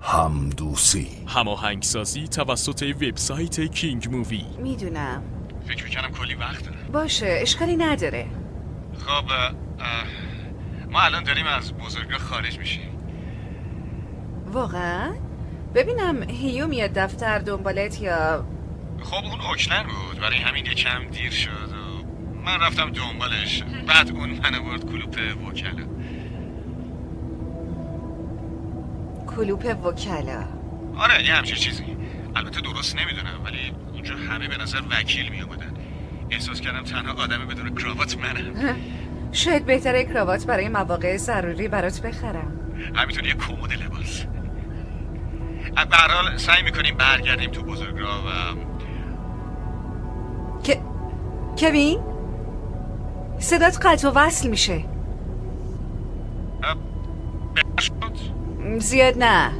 همدوسی، هماهنگسازی توسط وبسایت کینگ مووی. میدونم. فکر میکنم کلی وقت داره. باشه، اشکالی نداره. خب ما الان داریم از بزرگراه خارج میشیم. واقعا؟ ببینم هیو میاد دفتر دنبالت یا؟ خب اون اوکلند بود، برای همین یکم دیر شد و من رفتم دنبالش. بعد اون منو برد کلوپ وکلا. کلوپ وکلا؟ آره یه همچین چیزی. البته درست نمیدونم ولی اونجا همه به نظر وکیل میامدن. احساس کردم تنها آدم بدون کراوات منم. شاید بهتره کراوات برای مواقع ضروری برات بخرم. همینطور یه کمد لباس. به هر حال سعی میکنیم برگردیم تو بزرگراه و کوین؟ صدات قطع و وصل میشه. زیاد نه.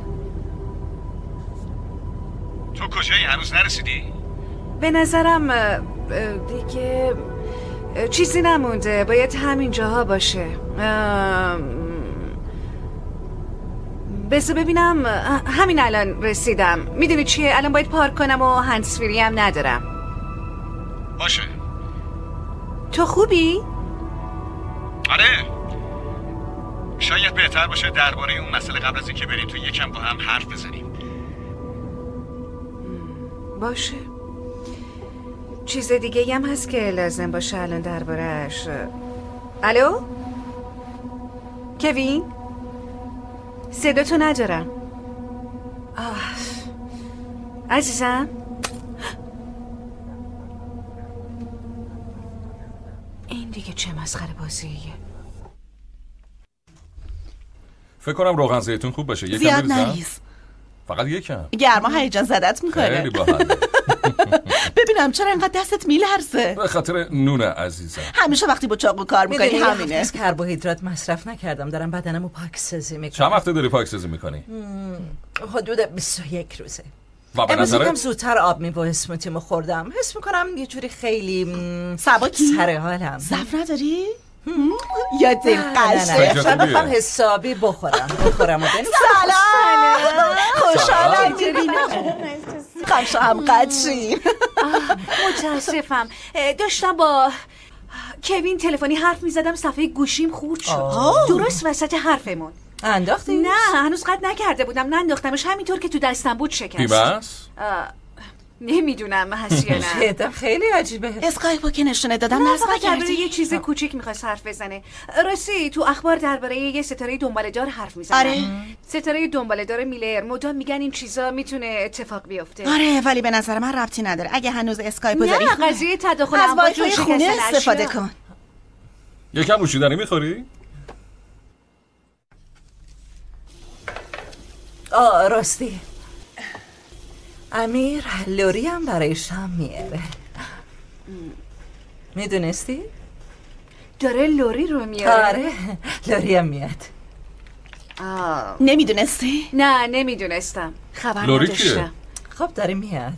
تو کجایی؟ هنوز نرسیدی؟ به نظرم دیگه چیزی نمونده، باید همین جاها باشه. بذار ببینم. همین الان رسیدم. میدونی چیه؟ الان باید پارک کنم و هندزفری هم ندارم. باشه. تو خوبی؟ آره. شاید بهتر باشه درباره اون مسئله قبل از اینکه بریم تو یکم با هم حرف بزنیم. باشه. چیز دیگه هم هست که لازم باشه الان درباره‌اش. الو؟ کوین؟ صداتو ندارم. عزیزم؟ این دیگه چه مسخره بازیه؟ فکر کنم روغن زیتون خوب باشه. یکم زیاد نریز. فقط یکم. گرما هیجان زدت میکنه. خیلی باحال. ببینم چرا اینقدر دستت میلرزه؟ به خاطر نونه عزیزم. همیشه وقتی با چاقو کار میکنی همینه. از کربوهیدرات مصرف نکردم، دارم بدنمو پاکسازی میکنم. چند وقته داری پاکسازی میکنی؟ حدود 21 روزه. و به امروز نظرت یکم زودتر آب میوه اسموتیمو خوردم. حس میکنم یه جوری خیلی سبکی سر حالم. ضعف نداری؟ یا دل قشنگ شب بخوام حسابی بخورم و بنویسم. سلام. خوشحالم که ببینم. خوش هم قدشیم. متاسفم، داشتم با کوین تلفنی حرف میزدم، صفحه گوشیم خورد شد درست وسط حرفمون. انداختی؟ نه هنوز قطع نکرده بودم، ننداختمش، همینطور که تو دستم بود شکست. بیمس؟ نمیدونم هست یا نه. خیلی عجیبه. اسکایپو که نشونه دادم نه نصب فقط درباره کردی؟ یه چیز کوچیک میخواست حرف بزنه. راستی تو اخبار درباره یه ستاره دنباله‌دار حرف میزنن. آره. ستاره دنباله‌دار میلر. مدام میگن این چیزا میتونه اتفاق بیفته. آره ولی به نظر من ربطی نداره. اگه هنوز اسکایپو داری نه قضیه تداخل از امواج وایفای خونه استفاده کن. یکم نوشیدنی میخوری؟ راستی امیر لوری هم برای شام میاره. میدونستی؟ داره لوری رو میاره؟ آره لوری هم میاد. نمیدونستی؟ نه نمیدونستم، خبر لوری نداشتم. کیه؟ خب داره میاد.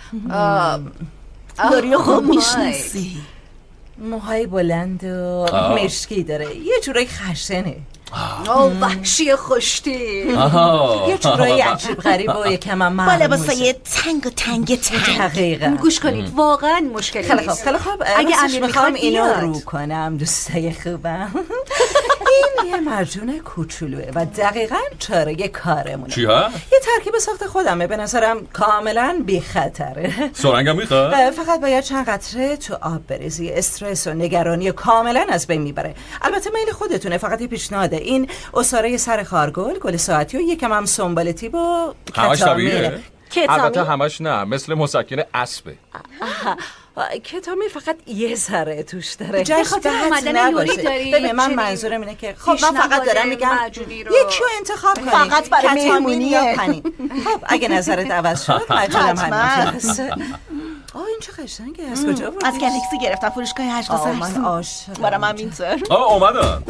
لوری خوب میشناسی. موهای بلند و مشکی داره، یه جورایی خشنه. وحشی خوشتی. یه جورایی عجیب غریب و یکم هم با لباسای تنگ و تنگ دقیقا. گوش کنید واقعا مشکلی خیلی نیست. خوب اگه امیر میخوام اینو بیاد. رو کنم دوستای خوبم. این یه مرجون کوچولوه و دقیقا چاره کارمونه. چی ها؟ یه ترکیب ساخت خودمه، به نظرم کاملا بی خطره. سرنگم میخواد؟ فقط باید چند قطره تو آب بریزی. استرس و نگرانی کاملا از بین میبره. البته میل خودتونه، فقط یه پیشنهاده. این اساره سر خارگل، گل ساعتی و یکم هم سنبالتی با کتامین. البته همش نه، مثل مسکن اسبه. کتامین فقط یه ذره توش داره. به خاطر اومدن لوری داری. ببین من منظورم اینه که خب من فقط دارم میگم یکی رو انتخاب کنی، فقط برای مهمونیه. خب اگه نظرت عوض شد مجبورم همین. این چه قشنگه. از کجا بود؟ از گلکسی گرفتم، فروشگاه 8 من عاشقم. برام هم اینطور. اومدن.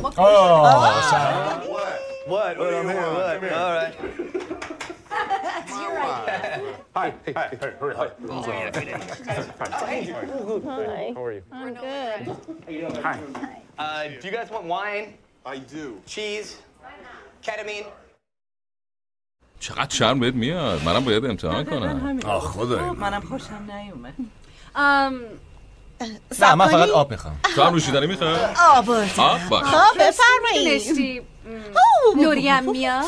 What? I'm here. What? All right. Hi. Hey, hurry. Hi. How are you? I'm good. Hi. Do you guys want wine? I do. Cheese? Ketamine? چقدر شرم بهت میاد. منم باید امتحان کنم. آخ خدای منم خوشم نیومد. نه من فقط آب میخوام. تو هم نوشیدنی میخوای؟ آوردم. آب باش. بفرمایید. نستی لوری هم میاد؟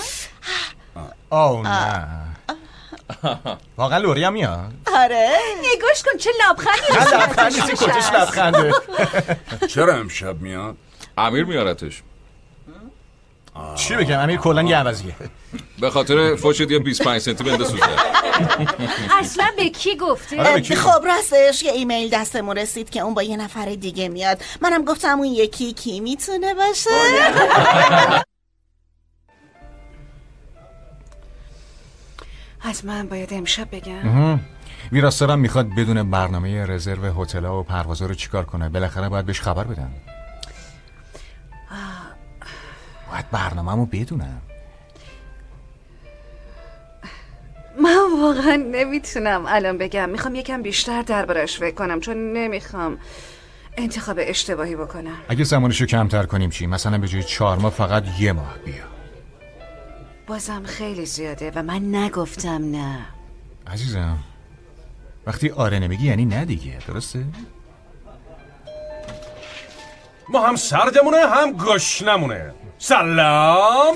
نه واقعا لوری هم میاد؟ آره. نگاش کن چه لبخندی لبخندی کجاش لبخنده؟ چرا امشب میاد؟ امیر میارتش. چی بگم امیر کلا یه عوضیه. به خاطر فوشت یه 25 سنتی بنده سوزه. اصلا به کی گفته؟ خب راستش یه ایمیل دستمون رسید که اون با یه نفر دیگه میاد. منم گفتم اون یکی کی میتونه باشه؟ از من باید امشب بگم. ویراستارم میخواد بدون برنامه رزرو هتل‌ها و پروازا رو چیکار کنه. بالاخره باید بهش خبر بدم. باید برنامه‌مو بدونم. من واقعا نمیتونم الان بگم. میخوام یکم بیشتر دربارش فکر کنم چون نمیخوام انتخاب اشتباهی بکنم. اگه زمانشو کمتر کنیم چی؟ مثلا به جای 4 ماه فقط 1 ماه بیا. بازم خیلی زیاده و من نگفتم نه. عزیزم وقتی آره نمیگی یعنی نه دیگه، درسته؟ ما هم سردمونه هم گشنمونه. سلام.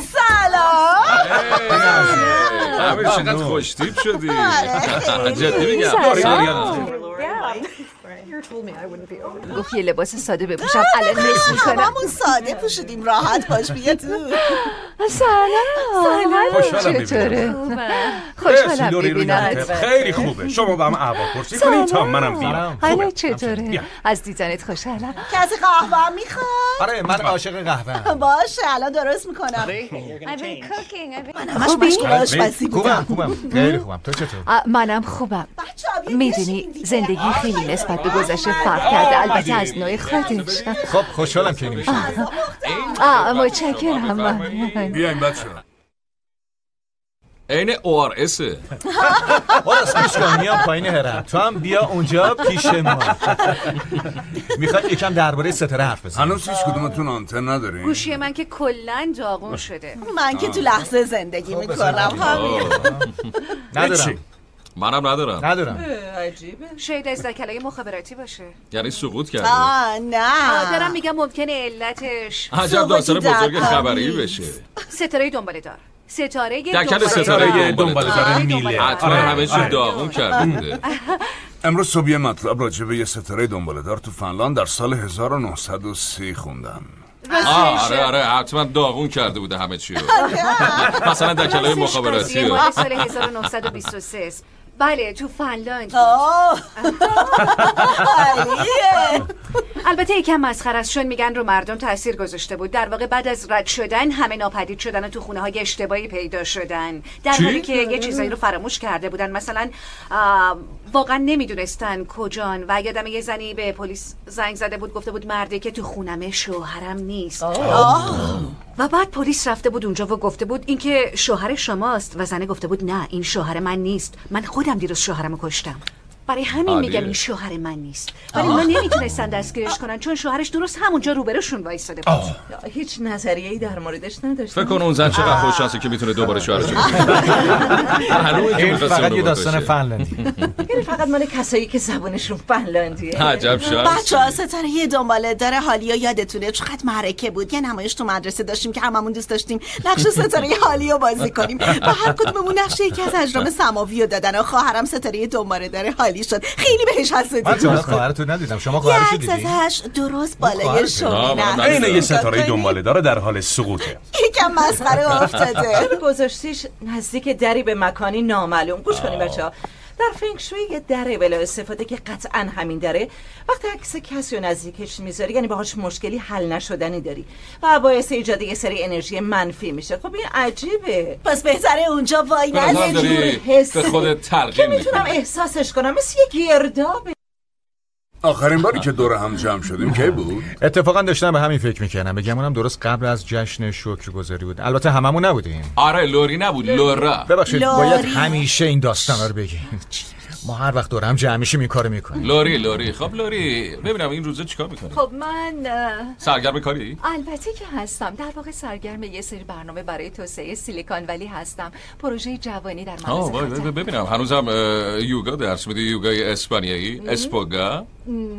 امیر چقدر خوشتیپ شدی. جدی میگم. گفت یه لباس ساده بپوشم الان نصف میکنم. همون ساده پوشیدیم راحت باش بیا تو. سلام. چطوره؟ خوشحالم ببینمت. خیلی خوبه. شما با هم احوال پرسی کنید تا منم بیام. حالا چطوره؟ از دیدنت خوشحالم. کسی قهوه میخواد؟ آره من عاشق قهوه ام. باشه الان درست میکنم. من همش مشغول آشپزی بودم. خوبم خیلی خوبم. تو چطور؟ منم خوبم. میدونی زندگی خیلی نسبت به گذشته فرق کرده، البته از نوع خودش. خب خوشحالم که نمیشه. متشکرم. بیاین بچه این ORS باراست پیش کن میام پایین هرم. تو هم بیا اونجا پیش ما. میخواد یکم درباره ستاره حرف بزنیم. هنوز هیچ کدومتون آنتن ندارین؟ گوشی من که کلن داغون شده. من که تو لحظه زندگی میکنم همین. ندارم. منم ندارم. عجیبه. شاید از دکلای مخابراتی باشه. یعنی سقوط کرده. نه دارم میگم ممکنه علتش عجب داستان بزرگ خبری بشه. ستاره دنباله دار. دکل ستاره دنباله دار میله. حتما همه چی داغون کرده بوده. امروز صبح یه مطلب راجع به یه ستاره دنباله دار تو فنلاند در سال 1930 خوندم. آره حتما داغون کرده بوده همه چی رو. مثلا دکلای مخابراتی مال سال 1923. بله تو فنلاند. البته یکم مسخره است، چون میگن رو مردم تاثیر گذاشته بود. در واقع بعد از رد شدن همه ناپدید شدن و تو خونه های اشتباهی پیدا شدن، در حالی که یه چیزایی رو فراموش کرده بودن. مثلا واقعا نمیدونستن کجان و یادم یه زنی به پلیس زنگ زده بود، گفته بود مردی که تو خونمه شوهرم نیست. و بعد پلیس رفته بود اونجا و گفته بود این که شوهر شماست و زنه گفته بود نه این شوهر من نیست، من خودم دیروز شوهرمو کشتم. برای همین میگم این شوهر من نیست. ولی اونا نمیتونستن دستگیرش کنن چون شوهرش درست همونجا روبروشون وایساده بود. هیچ نظریه‌ای در موردش نداشتم. فکر کن اون زن چقدر خوششانسه که میتونه دوباره شوهرش رو بگیره. این فقط یه داستان فنلندی. یعنی فقط مال کسایی که زبونشون فنلاندیه. عجب شانس. بچه‌ها ستاره یه دنباله داره حالیا یادتونه چقدر معرکه بود. یه نمایش تو مدرسه داشتیم که هممون دوست داشتیم نقش ستاره حالیو بازی کنیم. با هر کدوممون نقش یکی از اجرام سماوی دادن و خواهرم ستاره دنباله داره حالی شد. خیلی بهش حسودی. من تا خواهرتو ندیدم. شما خواهرشو دیدی؟ ازش درست بالای شومینه. این یه ستاره دنباله داره در حال سقوطه. یکم مسخره افتاده. گذاشتیش نزدیک دری به مکانی نامعلوم. گوش کنیم بچه‌ها. در فنگ شوی یه دره بلا استفاده که قطعا همین دره، وقتی عکس کسی رو نزدیکش میذاری یعنی باهاش مشکلی حل نشدنی داری و باعث ایجاد یه سری انرژی منفی میشه. خب این عجیبه. پس بهتره اونجا وای نذاری به خودت تلقین میکنی. میتونم احساسش کنم مثل یه گردابه. آخرین باری که دور هم جمع شدیم کی بود؟ اتفاقا داشتم به همین فکر میکردم. بگمونم درست قبل از جشن شکرگزاری بود. البته هممون نبودیم. آره لوری نبود، لورا. ببخشید باید همیشه این داستانا رو بگیم. ما هر وقت دور هم جمع میشیم این کارو میکنیم. لوری خب لوری ببینم این روزا چیکار میکنی؟ خب من سرگرم کاری؟ البته که هستم. در واقع سرگرم یه سری برنامه برای توسعه سیلیکون ولی هستم. پروژه جوانی در مدرسه. ببینم هنوزم یوگا درس میدی؟ یوگای اسپانیایی؟ اسپوگا؟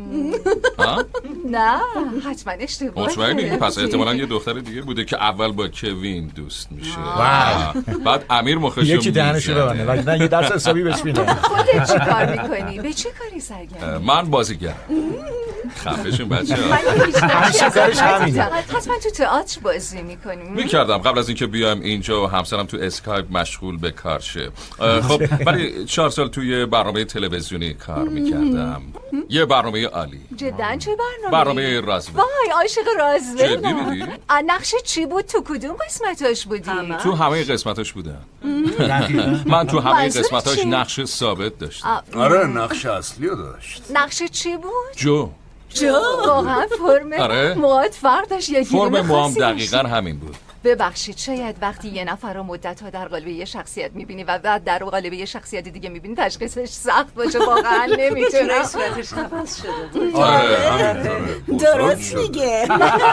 نه حتما اشتباهه. مطمئنی؟ پس احتمالاً یه دختر دیگه بوده که اول با کوین دوست میشه. بعد امیر مخشو یکی دهنشو ببنده وگرنه یه درس حسابی بهش میدم. خودت چی کار میکنی؟ به چه کاری سرگرمی؟ من بازیگرم. خفه‌شون بچه‌ها. همیشه کارش همینه. حتما تو تئاتر بازی میکنی؟ میکردم قبل از اینکه بیام اینجا و همسرم تو اسکایپ مشغول به کار شه. خب ولی 4 سال توی برنامه تلویزیونی کار میکردم. یه برنامه عالی. جدا چه برنامه؟ برنامه رازول. وای عاشق رازول. جدی بودی؟ نقش چی بود؟ تو کدوم قسمتاش بودی؟ تو همه قسمتاش بودم. من تو همه قسمتاش نقش ثابت داشتم. آره نقش اصلیو داشت. نقش چی بود؟ جو واقعا فرم موهات فرق داشت یا فرم موام دقیقا همین بود. ببخشید شاید وقتی یه نفر رو مدت‌ها در قالب یه شخصیت می‌بینی و بعد در قالب یه شخصیت دیگه می‌بینی تشخیصش سخت باشه. واقعا نمی‌تونم. صورتش عوض شده بود. آره درست میگه.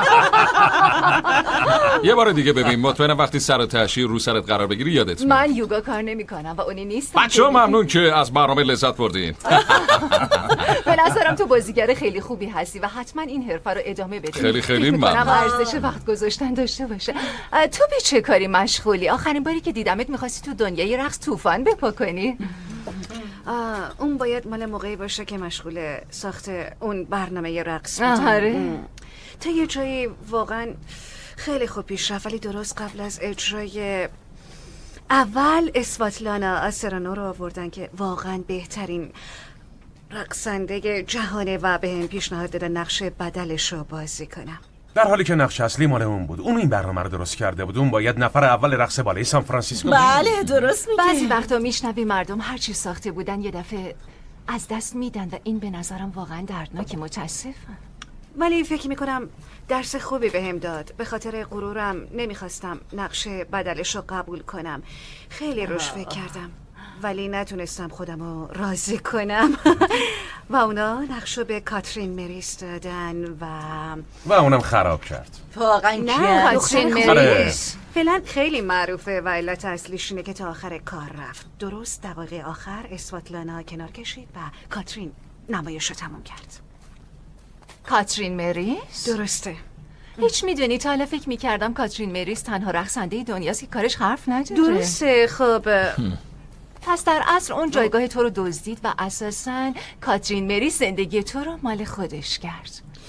یه بار دیگه ببین مطمئنم وقتی سر و ته‌اش رو سرت قرار بگیری یادت میاد. من یوگا کار نمی‌کنم و اونی نیستم. بچه‌ها ممنون که از برنامه لذت بردین. به نظرم تو بازیگر خیلی خوبی هستی و حتما این حرفه رو ادامه بده. خیلی ممنون. ارزش وقت گذاشتن داشته باشه. تو به چه کاری مشغولی؟ آخرین باری که دیدمت می‌خواستی تو دنیای رقص طوفان بپا کنی؟ اون باید مال موقعی باشه که مشغول ساخت اون برنامه رقص بودم. آره. تا یه جایی واقعا خیلی خوب پیش رفت ولی درست قبل از اجرای اول اسواتلانا آسرانو رو آوردن که واقعا بهترین رقصنده جهانه و به هم پیشنهاد دادن نقش بدلش رو بازی کنم. در حالی که نقش اصلی مال اون بود. اون این برنامه رو درست کرده بود. اون باید نفر اول رقص بالای سان فرانسیسکو بود. بله درست میگه. بعضی وقتا میشنوی مردم هر چی ساخته بودن یه دفعه از دست میدن و این به نظرم واقعا دردناکه. متاسفم ولی فکر میکنم درس خوبی بهم داد. به خاطر غرورم نمیخواستم نقش بدلش رو قبول کنم. خیلی روش فکر کردم ولی نتونستم خودم رو راضی کنم. و اونا نقشو به کاترین مریس دادن و اونم خراب کرد. واقعا نه کاترین آره. مریس فعلا خیلی معروفه و علت اصلیش اینه که تا آخر کار رفت. درست دقایق آخر اسواتلانا کنار کشید و کاترین نمایش رو تموم کرد. کاترین مریس؟ درسته. هیچ میدونی تا حالا فکر میکردم کاترین مریس تنها رقصنده دنیاست که کارش حرف نداره. درسته. خب پس در اصل اون جایگاه تو رو دزدید و اساساً کاترین مریس زندگی تو رو مال خودش کرد.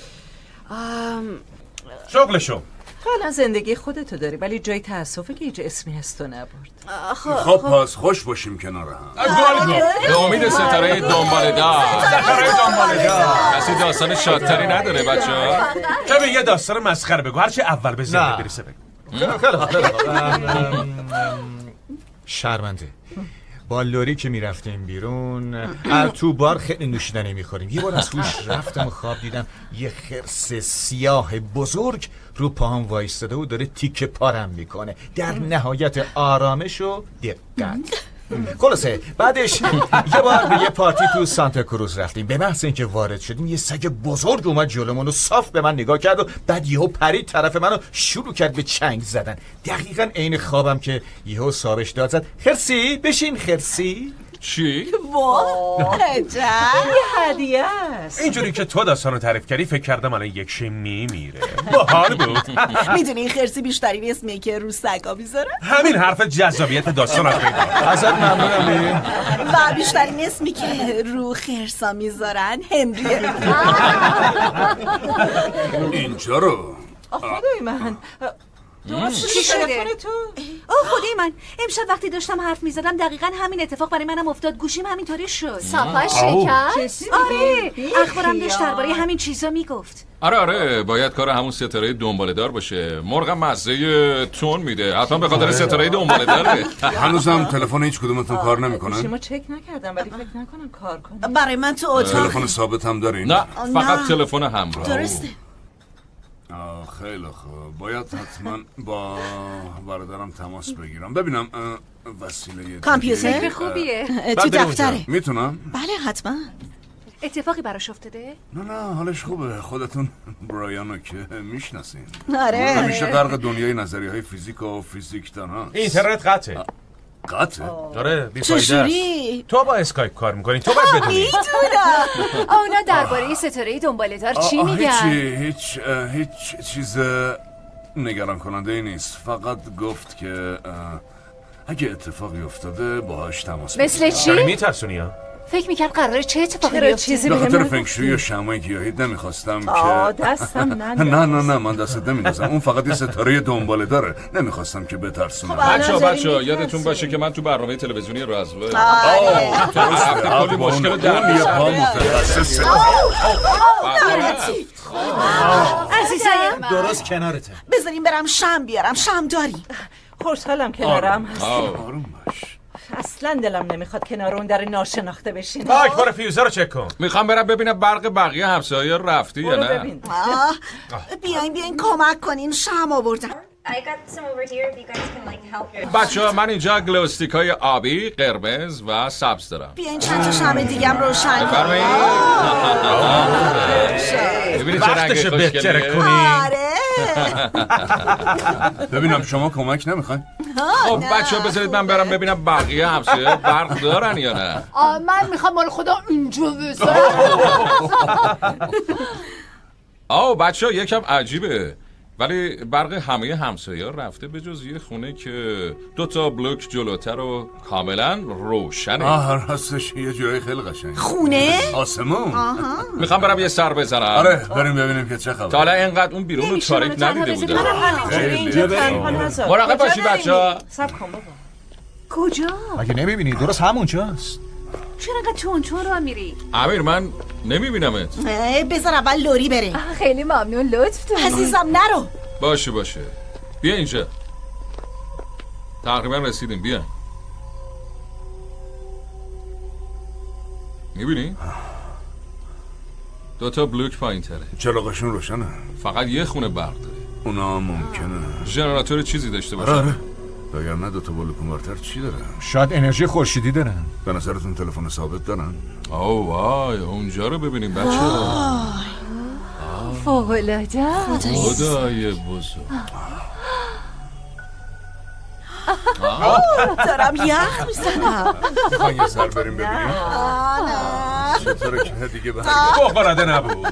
شغلشو حالا زندگی خودتو داری ولی جای تأسفه که هیچ اسمی از تو نبرد. خب پس خوش باشیم کنار هم. به امید ستاره دنباله‌دار. کسی داستان شادتری نداره بچه‌ها؟ چه یه داستان مسخره بگو هرچی اول به ذهن برسه بگو. خیلی شرمنده. با لوری که میرفتیم بیرون تو بار خیلی نوشیدنی میخوریم. یه بار از هوش رفتم و خواب دیدم یه خرس سیاه بزرگ رو پاهم وایستاده و داره تیکه پارم میکنه. در نهایت آرامش و دقت. خلاصه بعدش یه بار به یه پارتی تو سانتا کروز رفتیم. به محض اینکه وارد شدیم یه سگ بزرگ اومد جلومون و صاف به من نگاه کرد و بعد یهو پرید طرف منو شروع کرد به چنگ زدن. دقیقاً عین خوابم که یهو صاحبش داد زد خرسی بشین خرسی. چی؟ واه عجب. یه هدیه است. اینجوری که تو داستانو تعریف کردی فکر کردم الان یک شی میمیره. باحال بود. میدونی این خرسی بیشترین اسمیه که رو سگا میذاره. همین حرف جذابیت داستان از پیدا. ازت ممنونم. و بیشترین اسمی که رو خرسا میذارن هنریه. اینجا رو خدای من چی شده؟ تو؟ خدای من امشب وقتی داشتم حرف میزدم دقیقاً همین اتفاق برای منم افتاد. گوشیم همینطوری شد. صفحه شکست. آره اخبارم داشت درباره همین چیزا میگفت. آره باید کار همون ستاره دنباله‌دار باشه. مرغم مزه تون میده حتما به خاطر ستاره دنباله‌داره. هنوزم تلفن هیچ کدومتون کار نمیکنن؟ گوشیمو چک نکردم ولی فکر نکنم کار کنه. برای من تو اتاق تلفن ثابت هم دارین؟ نه فقط تلفن همراه. درسته. خیلی خوب. باید حتما با برادرم تماس بگیرم ببینم وسیله کامپیوتر خوبیه. تو دفتره. میتونم؟ بله حتما. اتفاقی براش افتاده؟ نه حالش خوبه. خودتون برایانو که میشناسین. آره همیشه غرق دنیای نظریه‌های فیزیک و فیزیکدان ها. اینترنت قطعه. قطعه؟ داره بی‌فایده است. تو با اسکایپ کار میکنی، تو باید بدونی. میدونم. اونا درباره ستاره دنباله‌دار چی میگن؟ هیچ چیز نگران کننده ای نیست. فقط گفت که اگه اتفاقی افتاده باهاش تماس بگیر. مثل چی؟ داری میترسونی ها؟ فکر میکرد قراره چه اتفاقی بیفته؟ چیزی به خاطر فنگشوی و شمعی گیاهی نمیخواستم که دستم ننداز. نه من دستت نمیندازم. اون فقط یه ستاره دنباله داره. نمیخواستم که بترسونم. بچه یادتون باشه که من تو برنامه تلویزیونی رزوه تو کلی مشکل در یه پا متخصص. عزیزم درست کنارته. بذاریم برم شم بیارم. شم داری؟ خوشحالم کنارم هستی. آروم باش. اصلا دلم نمیخواد کنار اون در ناشناخته بشین. باک برو فیوزه رو چک کن. میخوام برم ببینم برق بقیه همسایه رفتی یا نه. بیاین کمک کنین. شم آوردم. بچه ها من اینجا گلوستیک های آبی، قرمز و سبز دارم. بیاین چند تا شم دیگم روشن کنیم. بفرمایید. ببینید چه رنگ خوشگلیه. آره. ببینم شما کمک نمیخواین؟ خب بچه ها بذارید من برم ببینم بقیه همسایه برق دارن یا نه. من میخوام مال خدا اینجا بذارم. بچه ها یکم عجیبه ولی برق همه همسایه‌ها رفته به جز یه خونه که 2 بلوک جلوتر و کاملا روشنه. راستش یه جای خیلی قشنگ. خونه؟ آسمون. میخوام برم یه سر بزنم. آره بریم ببینیم که چه خبره. تا حالا اینقدر اون بیرون رو تاریک ندیده بودم. مراقب باشید بچه‌ها. صبر کن بابا. کجا؟ مگه نمیبینی؟ درست همونجاست. چرا انقدر تون راه میری؟ امیر من نمیبینمت. بذار اول لوری بره. خیلی ممنون لطف داری. عزیزم نرو. باشه بیا اینجا. تقریبا رسیدیم. بیا. میبینی؟ 2 بلوک پایین تره. چراغشون روشنه. فقط یه خونه برق داره. اونا ممکنه ژنراتور چیزی داشته باشه. آره. وگرنه 2 بلوک اونورتر چی دارن؟ شاید انرژی خورشیدی دارن. به نظرتون تلفن ثابت دارن؟ وای اونجا رو ببینیم بچه. فوق‌العاده. خدای بزرگ. دارم یخ میزنم. میخواین یه سر بریم ببینیم؟ نه چطوره که دیگه برگرد؟ فوق‌العاده نبود.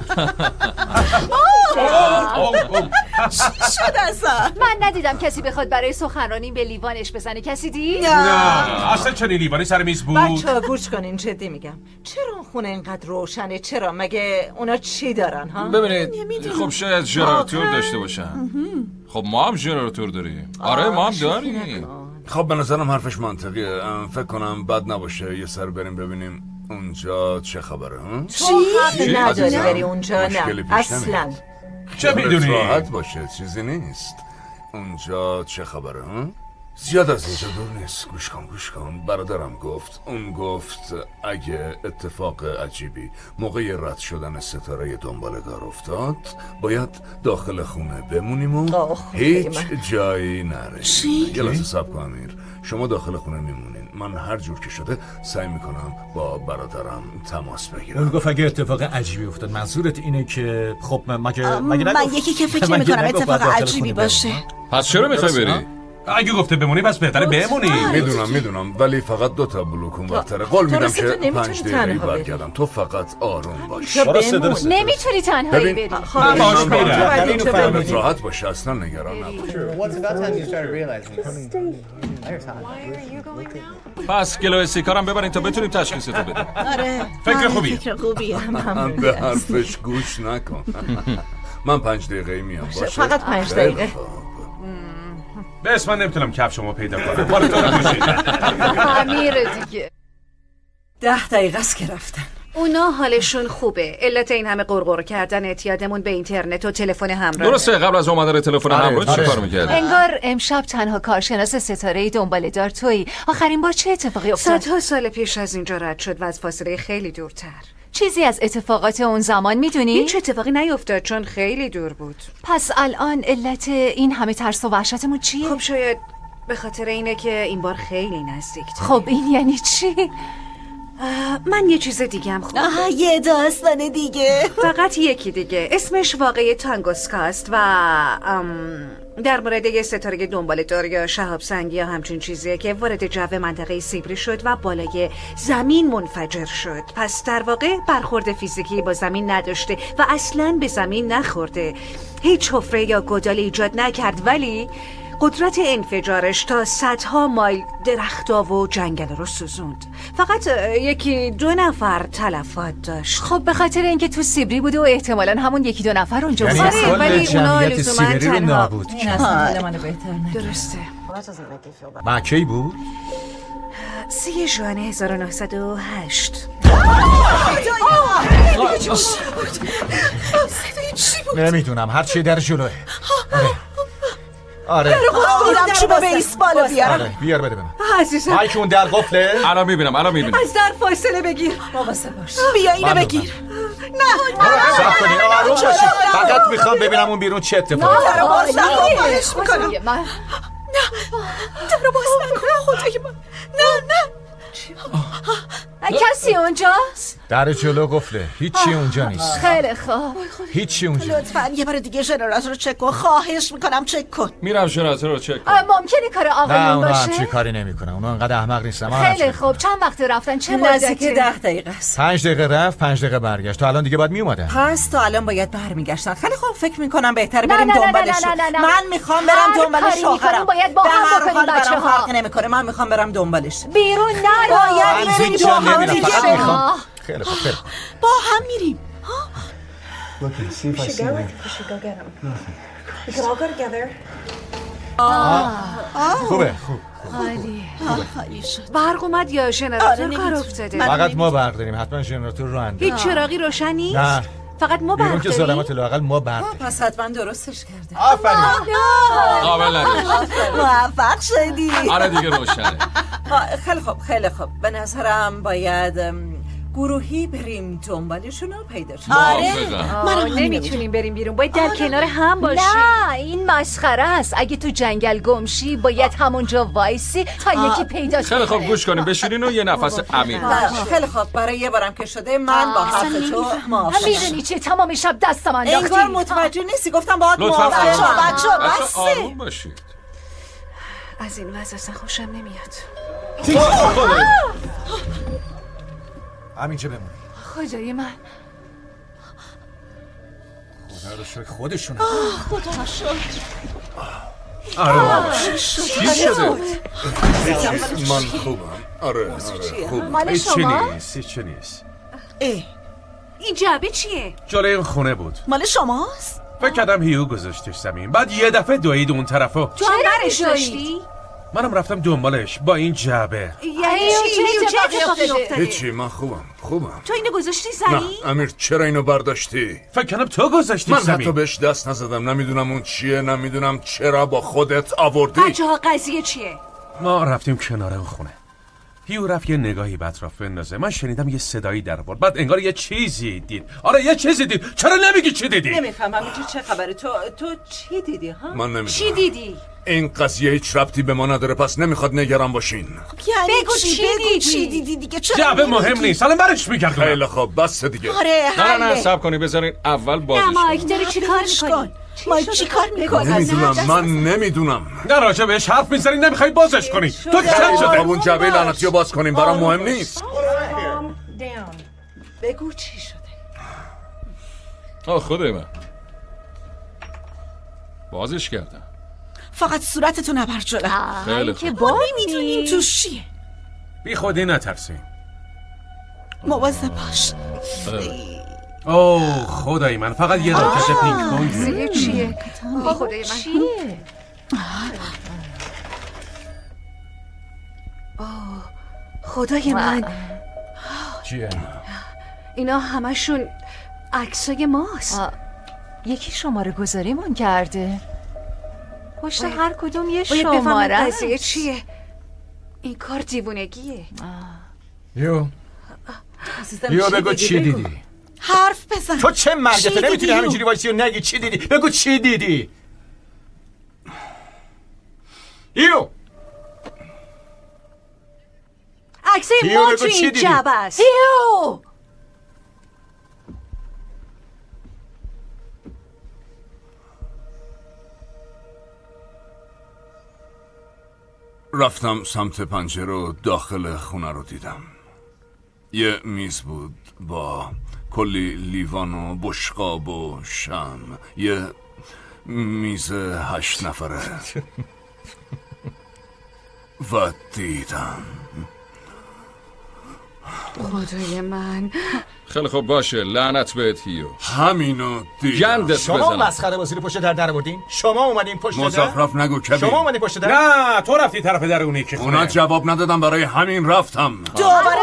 شد اصلا. من ندیدم کسی بخواد برای سخنرانی به لیوانش بزنه. کسی دید؟ نه اصلا چنین لیوانی سر میز بود. بچه‌ها گوش کنین جدی میگم. چرا اون خونه اینقدر روشنه؟ چرا مگه اونا چی دارن ها؟ ببینید خب شاید ژنراتور داشته باشن. خب ما هم ژنراتور داریم. آره ما هم داریم. خب به نظرم حرفش منطقیه. فکر کنم بد نباشه یه سر بریم ببینیم اونجا چه خبره. چی؟ نداری بری اونجا؟ نه اصلا. چه میدونی؟ راحت باشه چیزی نیست. اونجا چه خبره؟ زیاد از اینجا دور نیست. گوش کن برادرم گفت. اون گفت اگه اتفاق عجیبی موقع رد شدن ستاره دنباله‌دار افتاد باید داخل خونه بمونیم و هیچ جایی نریم. یه لحظه صبر کن امیر. شما داخل خونه میمونین. من هر جور که شده سعی میکنم با برادرم تماس بگیرم. اون گفت اگه اتفاق عجیبی افتاد. منظورت اینه که خب مگه من یکی که فکر نمی‌کنم اتفاق عجیبی باشه. پس چرا میخوای بری؟ اگه گفته بمونی پس بهتره بمونی. میدونم ولی فقط 2 بلوک اونورتره. قول میدم که 5 دقیقه برگردم. تو فقط آروم باش. نمیتونی تنهایی بری. من راحت باش. اصلا نگران نباش. پس گلوستیکارم ببرین تا بتونیم تشخیصتو بدیم. آره فکر خوبیه. به حرفش گوش نکن. من 5 دقیقه میام. باشه فقط 5 دقیقه. بس من نمیتونم کف شما پیدا کنم. حالا تو رو بشید. امیر دیگه 10 دقیقه است که رفتن. اونا حالشون خوبه. علت این همه قرقر کردن اعتیادمون به اینترنت و تلفن همراه. درسته قبل از اومدن تلفن همراه چی کار می‌کردی؟ انگار امشب تنها کارشناس ستاره دنباله‌دار تویی. آخرین بار چه اتفاقی افتاد؟ 100 سال پیش از اینجا رد شد و از فاصله خیلی دورتر. چیزی از اتفاقات اون زمان میدونی؟ هیچ اتفاقی نیفتاد چون خیلی دور بود. پس الان علت این همه ترس و وحشتمون چیه؟ خب شاید به خاطر اینه که این بار خیلی نزدیک. خب این یعنی چی؟ من یه چیز دیگه هم خوندم. یه داستان دیگه. فقط یکی دیگه. اسمش واقعی تانگوسکاست و در مورد یه ستاره دنبال دار یا شهاب سنگی یا همچین چیزیه که وارد جو منطقه سیبری شد و بالای زمین منفجر شد. پس در واقع برخورد فیزیکی با زمین نداشته و اصلاً به زمین نخورده. هیچ حفره یا گودالی ایجاد نکرد، ولی قدرت انفجارش تا صدها مایل درخت‌ها و جنگل رو سوزوند. فقط 1-2 نفر تلفات داشت. خب به خاطر اینکه تو سیبری بوده و احتمالاً همون 1-2 نفر اونجا یعنی بوده. ولی اونا جمعیت سیبری رو نابود این اصلا منو بهتر نکنه. درسته. کی بود؟ 3 ژوئن 1908. نمیدونم، هرچی در جلوه. آره میرم چوب بیسبالو بیارم. آره بیار بده بهم. عزیزم مایک اون در قفله. الان میبینم از در فاصله بگیر. واسه باش. بیا اینو بگیر. نه صبر کنین، آروم باشید. فقط میخوام ببینم اون بیرون چه اتفاقی افتاد. درو باز نکن، خواهش میکنم. من درو باز نکن خدای من. نه کسی اونجاست؟ در جلو قفله، هیچی اونجا نیست. خیلی خوب. هیچی اونجا. لطفاً یه بار دیگه ژنراتور رو چک کن، خواهش میکنم چک کن. میرم ژنراتور رو چک کنم. ممکنه کار نه آقایون اونا باشه؟ همچی کاری نمیکنن، اونا انقدر احمق نیستن. خیلی خوب. چند وقت رفتن؟ چه نزدیک مدتی؟ 10 دقیقه است. 5 دقیقه رفت، 5 دقیقه برگشت. تا الان دیگه باید میومدن. پس تا الان باید برمیگشتن. خیلی خوب، فکر میکنم بهتره نه، بریم نه، نه، دنبالش. نه، نه، نه. من میخوام برم هر دنبال کاری شوهرم. میکنیم باید با هم بکنیم بچه‌ها. فرق نمیکنه، من میخوام برم دنبالش. بیرون نرو. باید من بریم هیچ با جا هم نمیرم، فقط دیگه. میخوام. خیلی خوب خیلی خوب. با هم میریم. خوبه خوب. خالی شد. برق اومد یا ژنراتور کار افتاده؟ فقط ما برق داریم، حتما ژنراتور رو انداز. هیچ چراغی روشن نیست؟ نه فقط ما بیرون برق که داریم؟ ظلمت لااقل ما برق داریم. پس حتما درستش کرده. آفرین. قابل نداشت. موفق شدی. آره دیگه روشنه. خیلی خوب. به نظرم باید گروهی بریم دنبالشون رو پیدا کنیم. موافقم. نمیتونیم بریم بیرون، باید در کنار هم باشیم. نه این مسخره است. اگه تو جنگل گمشی باید همونجا وایسی تا یکی پیدا کنی. خیلی خوب گوش کنیم، بشینین و یه نفس عمیق. خیلی خوب، برای یه بارم که شده من با حرف تو موافقم. میدونی چه تمام شب دستم انداختی. انگار متوجه نیستی، گفتم باید لطفاً موافقم. بچه آروم باشید. از این وضع اصلا خوشم نمیاد. همینجا بمون. خدای من. خدا رو شکر خودشونه. خدا رو شکر. آره چی شده؟ من خوبم. آره خوبم. مال هیچی شما؟ نیست، هیچی نیست. این جعبه چیه؟ جلوی این خونه بود. مال شماست؟ فکر کردم هیو گذاشتش زمین، بعد یه دفعه دوید اون طرفو. تو هم برش داشتی؟ منم رفتم دنبالش با این جعبه. یعنی چه اتفاقی افتاده؟ هیچی من خوبم. تو اینو گذاشتی نه زمین؟ امیر چرا اینو برداشتی؟ فکر کردم تو گذاشتی من زمین. حتی بهش دست نزدم، نمیدونم اون چیه، نمیدونم چرا با خودت آوردی. بچه‌ها قضیه چیه؟ ما رفتیم کنار اون خونه. هیو رفت یه نگاهی به اطراف بندازه. من شنیدم یه صدایی در آورد، بعد انگار یه چیزی دید. آره یه چیزی دید. چرا نمیگی چی دیدی؟ نمیفهمم اینجا چه خبره. تو چی دیدی ها؟ من نمیدونم. چی دیدی؟ این قضیه هیچ ربطی به ما نداره، پس نمیخواد نگران باشین. یعنی بگو چی دیدی دیگه؟ چرا جعبه مهم نیست، الان برش میگردم. خیلی خوب بس دیگه. آره نه صبر کنی بذارین اول بازش نه مایک کنیم. داری چی کار میکنی؟ مایک چی کار میکنی؟ نمیدونم من نمیدونم. نه راجع بهش حرف میزنی نمیخوای بازش کنی. تو که چند شده؟ اون جعبه لعنتی رو باز کنیم، برام مهم نیست. بگو چی شده. خدای من بازش کردم. فقط صورتتو نبر جلو. خیلی که خوب. با نمیدونیم توش چیه. بی خودی نترسین. مواظب باش. اوه خدای من، فقط یه راکت پینگ پونگ. قضیه چیه؟ خدای من چیه؟ خدای من چیه؟ اینا همشون عکسای ماست. یکی شماره گذاریمون کرده. پشت هر کدوم یه باید بفهمم شماره. قضیه چیه. این کار دیوونگیه. یو بیا بگو چی دیدی؟ حرف بزن. تو چه مرگته نمیتونی همینجوری وایسی و نگی چی دیدی؟ بگو چی دیدی؟ ایو عکس ما تو این جعبه است. ایو رفتم سمت پنجره و داخل خونه رو دیدم. یه میز بود با کلی لیوان و بشقاب و شم. یه میز 8 نفره و دیدم. خدای من. خیلی خوب باشه، لعنت بهت هیو. همینو دیدم. گندت شما بزنم. مسخره بازی رو پشت در بردین؟ شما اومدین پشت در؟ مزخرف نگو کبیر. شما اومدین پشت در؟ نه تو رفتی طرف در اونی که اونا جواب ندادم، برای همین رفتم. دوباره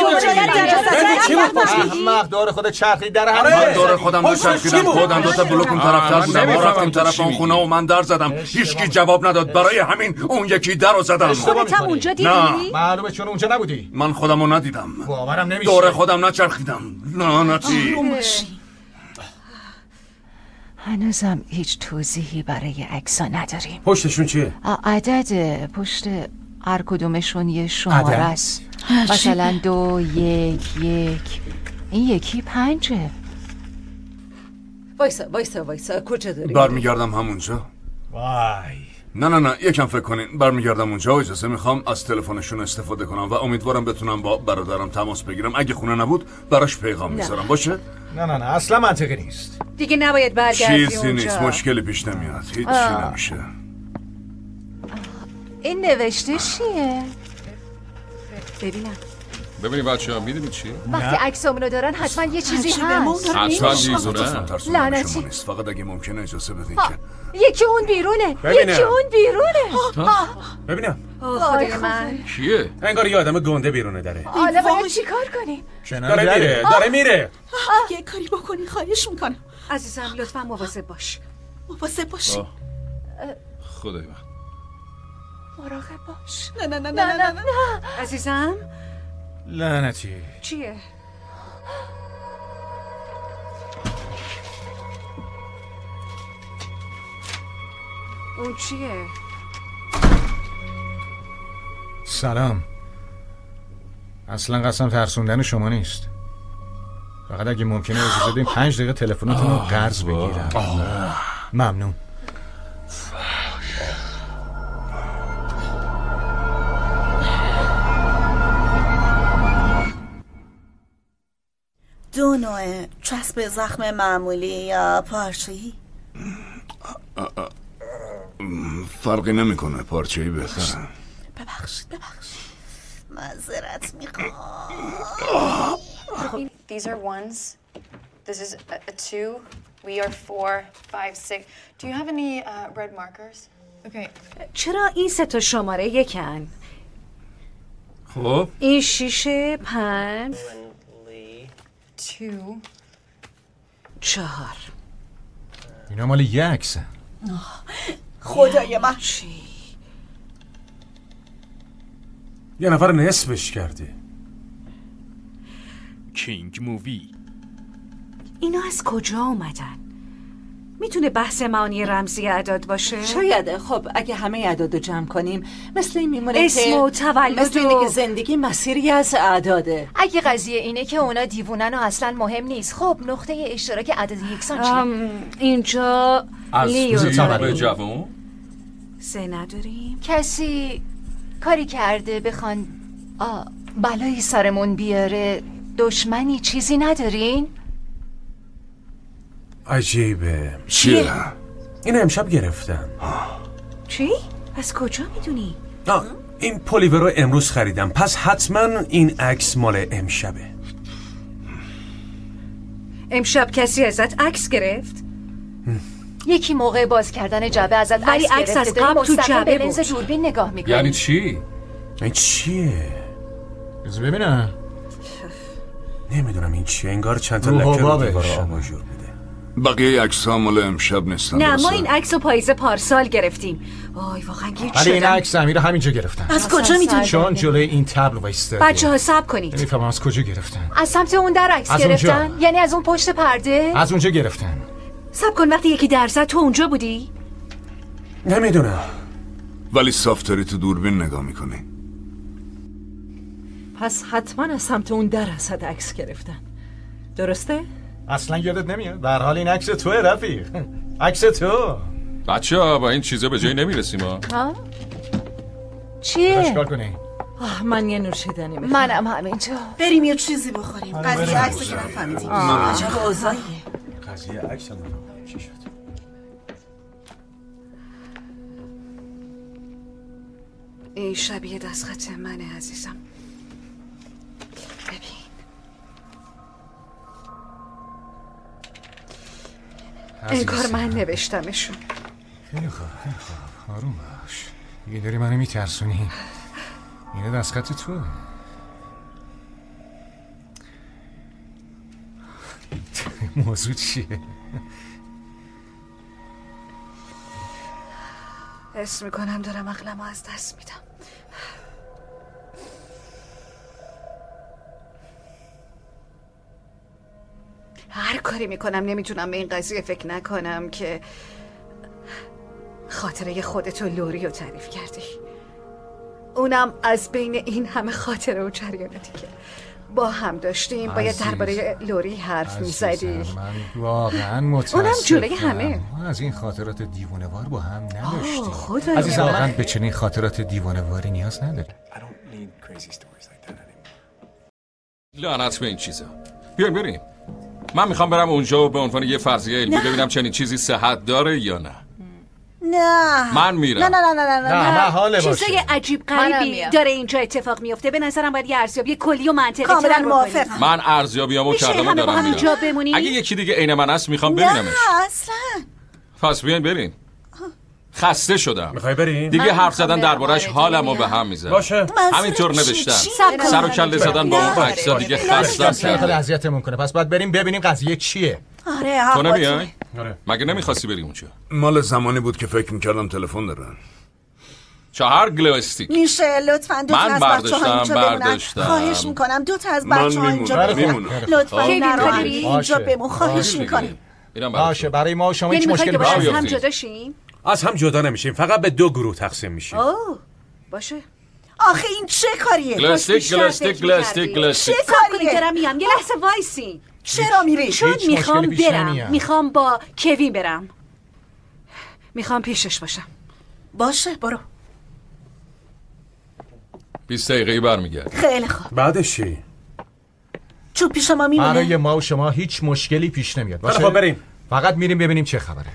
احمق دور خود چرخید در هم. من دور خودم نچرخیدم، خودم دوتا بلوک اون طرفتر بودم. ما رفتیم طرف اون خونه و من در زدم، هیچکی جواب نداد، برای همین اون یکی در رو زدم. خودت اونجا دیدی؟ نه معلومه چون اونجا نبودی. من خودم رو ندیدم، باورم نمیشه. دور خودم نچرخیدم. لعنتی. هنوزم هیچ توضیحی برای عکس‌ها نداریم. پشتشون چیه؟ عدد پشت هر کدومشون یه شماره است. مثلا 2 1 1 این یکی 5. وایسا کجا داری؟ برمیگردم همونجا. وای نه یکم فکر کنین. برمیگردم اونجا و اجازه میخوام از تلفنشون استفاده کنم و امیدوارم بتونم با برادرم تماس بگیرم. اگه خونه نبود براش پیغام میذارم. باشه؟ نه اصلا منطقی نیست. دیگه نباید برگردی چیزی اونجا. نیست، مشکلی پیش نمیاد، هیچی نمیشه. این نوشته چیه؟ ببینید بچه‌ها میدونید چی؟ وقتی عکسامونو دارن حتما یه چیزی هست. حتما دیزونه. لعنتی. نیست، فقط اگه ممکنه اجازه بدین که یکی اون بیرونه. یکی اون بیرونه. ببینم خدای من. کیه؟ انگار یه آدم گنده بیرونه داره. حالا باید چی کار کنیم؟ داره میره. یه کاری بکنی خواهش میکنم. عزیزم لطفا مواظب باش. مواظب باش. خدای من. مراقب باش. نه عزیزم لعنتی. چیه؟ اون چیه؟ سلام. اصلا قسم ترسوندن شما نیست. فقط اگه ممکنه اجازه بدین 5 دقیقه تلفنتون رو قرض بگیرم. ممنون. دو نوع چسب زخم معمولی یا پارچه‌ای؟ فرقی نمیکنه، پارچه‌ای بهتره. ببخشید معذرت میخوام. These are ones. This is a 2. We are 4, 5, 6. Do you have any red markers? Okay. چرا این 3 شماره یکن؟ خب این 6 5 2 4. اینا مال یه عکسه. خدای من. یه نفر نصفش کرده. کینگ مووی. اینا از کجا اومدن؟ میتونه بحث معانی رمزی اعداد باشه؟ شاید. خب اگه همه اعدادو جمع کنیم مثل این میمونه اسم و تولد مثل اینه که زندگی مسیری از اعداده. اگه قضیه اینه که اونا دیوونن و اصلا مهم نیست. خب نقطه اشتراک عدد یکسان چیه؟ اینجا لیو به جوون 3 نداریم. کسی کاری کرده بخوان بلایی سرمون بیاره؟ دشمنی چیزی ندارین؟ عجیبه. چیه؟ این امشب گرفتن. چی؟ از کجا میدونی؟ این پلیور رو امروز خریدم، پس حتما این عکس مال امشبه. امشب کسی ازت عکس گرفت؟ یکی موقع باز کردن جعبه ازت ولی عکس از قبل تو جعبه بود. لنز دوربین نگاه میکنی. یعنی چی؟ این چیه؟ بذار ببینم. نمیدونم این چیه. انگار چند تا لکه رو دیوار آباژور بوده. بقیه عکس‌ها مال امشب نیستن. نه، ما درسته؟ این عکس رو پاییز پارسال گرفتیم. وای واقعا گیج ولی این شدم. عکس امیر همینجا گرفتن. از کجا میدونی؟ چون جلوی این تبل وایسته. بچه‌ها صبر کنید. نمیفهمم از کجا گرفتن. از سمت اون در عکس از اونجا. گرفتن؟ یعنی از اون پشت پرده؟ از اونجا گرفتن. صبر کن، وقتی یکی در زد تو اونجا بودی؟ نمیدونم. ولی صافتری تو دوربین نگاه میکنی. پس حتما از سمت اون در حسد عکس گرفتن. درسته؟ اصلا یادت نمیاد؟ در حال این عکس توه رفیق. عکس تو. بچه‌ها با این چیزا به جایی نمیرسیم ها. چیه؟ چیکار کنی؟ من یه نوشیدنی میخوام. منم همینجا. بریم یه چیزی بخوریم. قضیه عکس که نفهمیدیم. عجب اوضاعیه. قضیه عکس هم چی شد؟ این شبیه دستخط منه عزیزم. ببین انگار من نوشتمشون. خیلی خوب خیلی خوب، آروم باش. دیگه داری منو میترسونی. اینه دستخط توه. موضوع چیه؟ حس میکنم دارم عقلمو از دست میدم. هر کاری میکنم نمیتونم به این قضیه فکر نکنم که خاطره خودتو لوری رو تعریف کردی، اونم از بین این همه خاطره و جریاناتی که با هم داشتیم باید درباره لوری حرف میزدی. من واقعا متاسفم. اونم جلوی همه. ما از این خاطرات دیوانه‌وار با هم نداشتیم. خدایا. عزیزم واقعا به چنین خاطرات دیوانه‌واری نیاز نداری. لعنت به این چیزا. بیایم بریم. من میخوام برم اونجا و به عنوان یه فرضیه علمی ببینم چنین چیزی صحت داره یا نه. نه من میرم. نه محاله باشه. چیزای عجیب غریبی داره اینجا اتفاق میفته. به نظرم باید یه ارزیابی کلی و منطقی کاملا تر بکنیم. موافقم. من ارزیابیامو کردم و همه با دارم همینجا میرم. بمونیم؟ اگه یکی دیگه عین من هست میخوام ببینمش. نه اصلا. پس بیاین بریم. خسته شدم. میخوای بریم؟ دیگه حرف زدن دربارش حالمو به هم میزنه. باشه. همینطور نوشتم. سر و کله زدن با اون عکس‌ها دیگه خستم خیلی کرده. اذیتمون کنه. پس باید بریم ببینیم قضیه چیه. آره تو نمیای؟ آره. مگه نمیخواستی بری اونجا؟ مال زمانی بود که فکر میکردم تلفن دارن. 4 گلوستیک. میشه لطفا دو تا من از بچه‌ها اینجا بمونن. برداشتم. خواهش میکنم دو تا از من بچه‌ها اینجا میمونم. بمونن. لطفا نرو اینجا باشه. بمون. خواهش میکنم. باشه برای ما و شما یعنی هیچ میخوای مشکلی که با باشه. هم جدا شیم؟ از هم جدا نمیشیم، فقط به 2 گروه تقسیم میشیم. اوه باشه. آخه این چه کاریه؟ گلوستیک گلوستیک گلوستیک گلوستیک. چه کنید کاریه؟ دارم میام. یه لحظه وایسین. چرا میری؟ چون هیچ میخوام مشکلی پیش برم. نمیاد. میخوام با کوین برم. میخوام پیشش باشم. باشه برو. 20 دقیقه‌ای برمیگرد. خیلی خوب. بعدش چی؟ چون پیش ما میمونه. برای ما و شما هیچ مشکلی پیش نمیاد. باشه خب بریم. فقط میریم ببینیم چه خبره.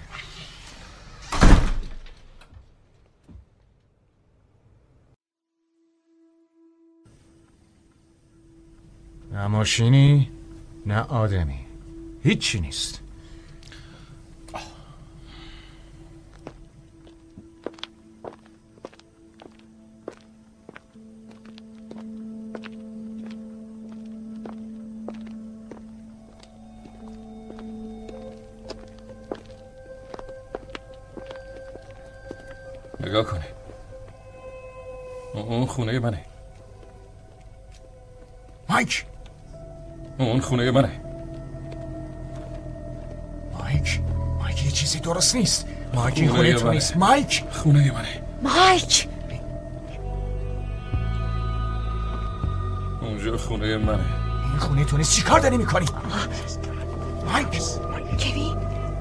نه ماشینی نه آدمی، هیچی نیست. نگاه کنی. اون خونه منه. مایک اون خونه منه. مایک یه چیزی درست نیست. مایک این خونه تو نیست. مایک خونه منه. مایک اونجا خونه منه. این خونه تو نیست. چی کار داری میکنی؟ مایک کوین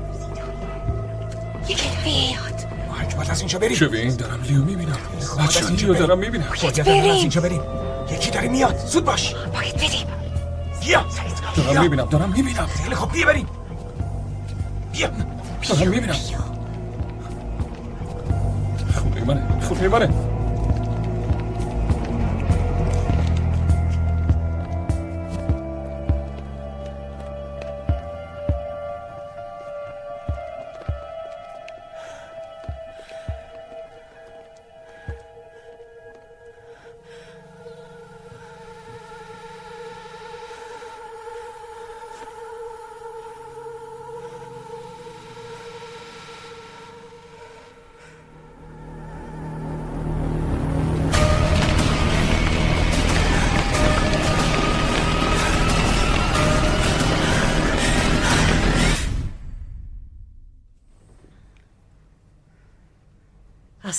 یکی بیاد. مایک باید از اینجا بریم. کوین دارم لیو میبینم. بچه لیو دارم میبینم. باید از اینجا بریم. یکی داره میاد. زود باش. باید بریم. بیا. دارم میبینم. خیلی خوب بیا بریم. بیا. دارم میبینم. خونه منه.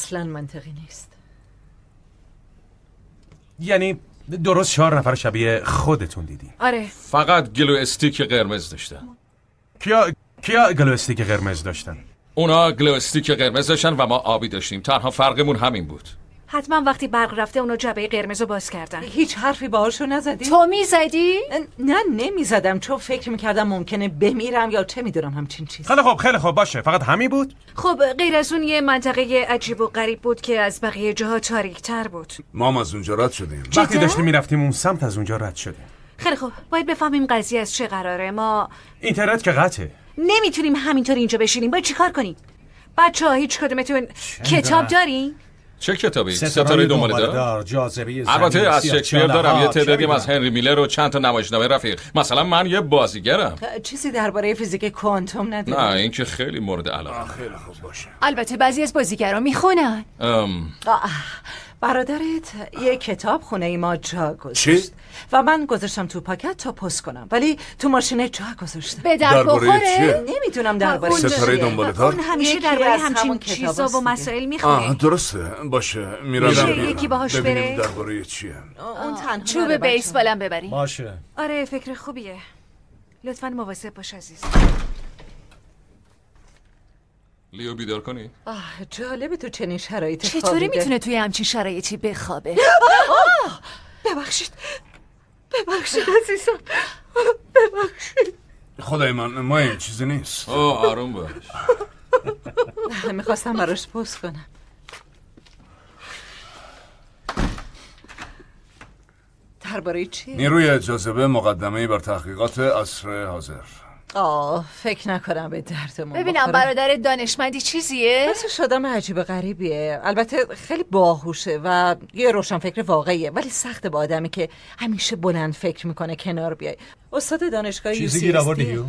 اصلا منطقی نیست. یعنی درست 4 نفر شبیه خودتون دیدی؟ آره. فقط گلو استیک قرمز داشتن. کیا گلو استیک قرمز داشتن؟ اونا گلو استیک قرمز داشتن و ما آبی داشتیم. تنها فرقمون همین بود. حتما وقتی برق رفته اونو جبهه قرمز رو باز کردن. هیچ حرفی باهاشو نزدی؟ تو میزدی؟ نه نمیزدم، چون فکر میکردم ممکنه بمیرم یا چه میدونم همچین چیز. خیلی خوب باشه. فقط همین بود؟ خب غیر از اون یه منطقه عجیب و غریب بود که از بقیه جاها تاریک‌تر بود. ما هم از اونجا رد شدیم. وقتی داشتیم میرفتیم اون سمت از اونجا رد شدیم. خیلی خوب، باید بفهمیم قضیه از چه قراره. ما اینترنت که قطعه. نمیتونیم همینطور اینجا بشینیم. باید چیکار کنیم؟ بچه‌ها هیچ کدومتون کتاب دارین؟ چه کتابی؟ ستاره دنباله‌دار، جاذبه زمین. البته از شکسپیر دارم، یه تعدادی از هنری میلر و چند تا نمایشنامه رفیق. مثلا من یه بازیگرم. چیزی درباره فیزیک کوانتوم نداری؟ نه این که خیلی مورد علاقه. خیلی خوب باشه. البته بعضی از بازیگرا میخونن. برادرت یه کتاب خونه ما جا گذاشت و من گذاشتم تو پاکت تا پست کنم، ولی تو ماشینه جا گذاشته. به در بخوره؟ نمیدونم درباره ستاره دنباله‌دار. اون همیشه درباره همچین چیزا و مسائل میخونه. درسته. باشه میرم. یکی باهاش بره. ببینیم درباره چیه. اون تنها چوب بیسبالم ببریم. باشه. آره فکر خوبیه. لطفاً مواظب باش عزیز. لیو بیدار کنی؟ جالبه تو چنین شرایطی چطوری میتونه توی همچین شرایطی بخوابه؟ ببخشید عزیزم، ببخشید. خدای من ما این چیزی نیست. آروم باش. میخواستم براش پست کنم. درباره چی؟ نیروی جاذبه مقدمه‌ای بر تحقیقات عصر حاضر. فکر نکنم به دردمون ببینم برادر دانشمندی چیزیه؟ مثل شدم عجیب غریبیه. البته خیلی باهوشه و یه روشنفکر واقعیه، ولی سخته با آدمی که همیشه بلند فکر میکنه کنار بیای. استاد دانشگاه چیزی گیر آوردی؟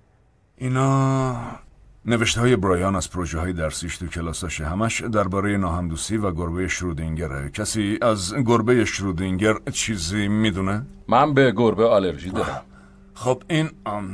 اینا نوشته های برایان از پروژه های درسیش تو کلاساشه. همش درباره ناهمدوسی و گربه شرودینگره. کسی از گربه شرودینگر چیزی میدونه؟ من به گربه آلرژی دارم. خب این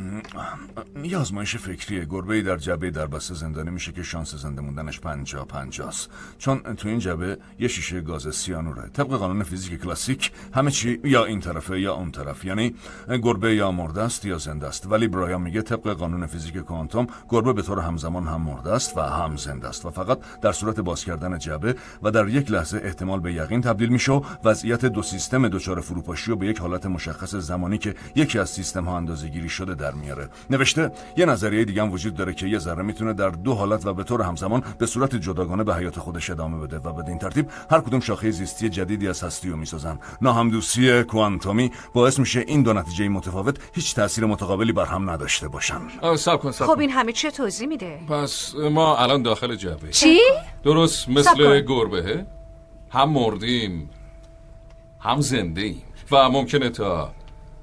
یه آزمایش فکریه. گربه‌ای در جعبه دربسته زندانی میشه که شانس زنده موندنش 50-50 چون تو این جعبه یه شیشه گاز سیانوره. طبق قانون فیزیک کلاسیک همه چی یا این طرفه یا اون طرف، یعنی گربه یا مرده است یا زنده است. ولی برایان میگه طبق قانون فیزیک کوانتوم گربه به طور همزمان هم مرده است و هم زنده است و فقط در صورت باز کردن جعبه و در یک لحظه احتمال به یقین تبدیل میشه و وضعیت دو سیستم دچار فروپاشی و به یک حالت مشخص زمانی که یکی از سیستم اندازه‌گیری شده در میاره. نوشته یه نظریه دیگه هم وجود داره که یه ذره میتونه در 2 حالت و به طور همزمان به صورت جداگانه به حیات خودش ادامه بده و بدین ترتیب هر کدوم شاخه زیستی جدیدی از هستی رو میسازن. ناهمدوسی کوانتومی باعث میشه این دو نتیجه متفاوت هیچ تأثیر متقابلی بر هم نداشته باشن. صبر کن. خب این همه چه توضیح میده؟ پس ما الان داخل جعبه. چی؟ درست مثل گربه هم مردیم هم زنده ایم و ممکنه تا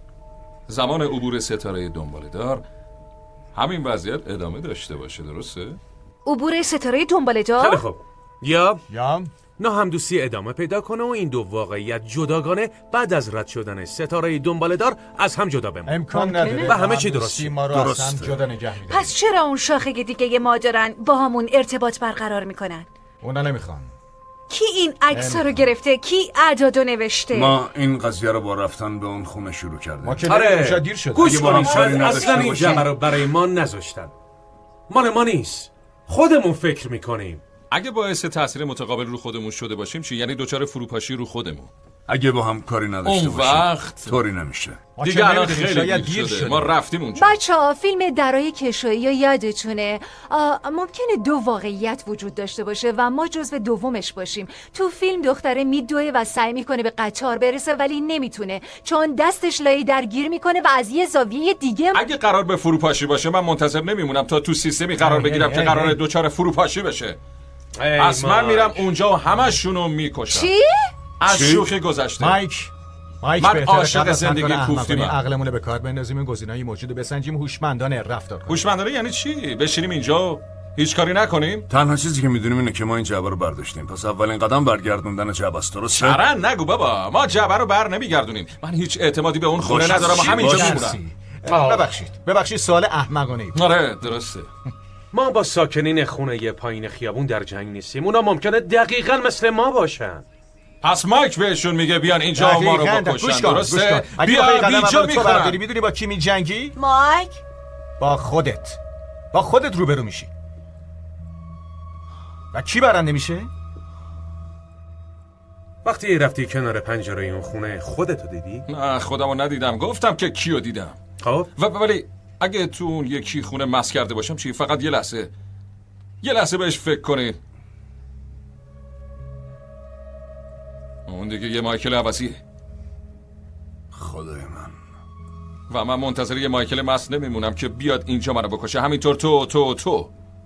زمان عبور ستاره دنباله‌دار همین وضعیت ادامه داشته باشه. درسته؟ عبور ستاره دنباله‌دار؟ خیلی خوب. یا ناهمدوسی ادامه پیدا کنه و این دو واقعیت جداگانه بعد از رد شدن ستاره دنباله‌دار از هم جدا بمونه. امکان نداره و همه چی درسته. ما رو از هم جدا نگه می‌داره. پس چرا اون شاخه دیگه ما دارن با همون ارتباط برقرار میکنن؟ اونا نمیخوان. کی این عکس‌ها رو گرفته؟ کی اعدادو نوشته؟ ما این قضیه رو با رفتن به اون خونه شروع کردیم. ما که دیر شد. گوش کنیم، اصلا این جمع رو برای ما نذاشتن. مال ما نیست. خودمون فکر میکنیم. اگه باعث تاثیر متقابل رو خودمون شده باشیم چی؟ یعنی دوچار فروپاشی رو خودمون. اگه با هم کاری نداشته اون باشیم وقت طوری نمیشه. دیگه الان خیلی دیر شده. ما رفتیم اونجا. بچه‌ها فیلم درای کشویی یا یادتونه ممکنه 2 واقعیت وجود داشته باشه و ما جزو دومش باشیم. تو فیلم دختره میدوه و سعی میکنه به قطار برسه ولی نمیتونه چون دستش لای درگیر میکنه و از یه زاویه دیگه اگه قرار به فروپاشی باشه من منتظر نمیمونم تا تو سیستمی قرار بگیرم که قرار دوچار فروپاشی بشه. پس من میرم اونجا و همشونو میکشم. چی؟ از شوخی گذشته. مایک من عاشق زندگی کوفتیم. عقلمون رو به کار بندازیم، این گزینه‌های موجود بسنجیم، هوشمندانه رفتار کنیم. هوشمندانه یعنی چی؟ بشینیم اینجا هیچ کاری نکنیم؟ تنها چیزی که میدونیم اینه که ما این جعبه رو برداشتیم. پس اولین قدم برگردوندن جعبه است. درسته؟ چرا نگو بابا، ما جعبه رو بر نمیگردونیم. من هیچ اعتمادی به اون خونه ندارم و همینجا میمونم. ببخشید سوال احمقانه ای. آره درسته. ما با ساکنین خونه پایین خیابون در جنگ نیستیم. اونا ممکنه دقیقاً مثل ما باشن. پس مایک بهشون میگه بیان اینجا ما رو بکشن، درسته؟ بیا اینجا میکنن. میدونی با کی میجنگی؟ مایک با خودت روبرو میشی. و کی برنده میشه؟ وقتی رفتی کنار پنجره اون خونه خودتو دیدی؟ نه خودمو ندیدم، گفتم که کیو دیدم. خب ولی اگه تو اون یکی خونه مس کرده باشم چی؟ فقط یه لحظه بهش فکر کنی. اون دیگه یه مایکل عوضیه. خدای من. و من منتظر یه مایکل مس نمیمونم که بیاد اینجا منو بکشه. همینطور تو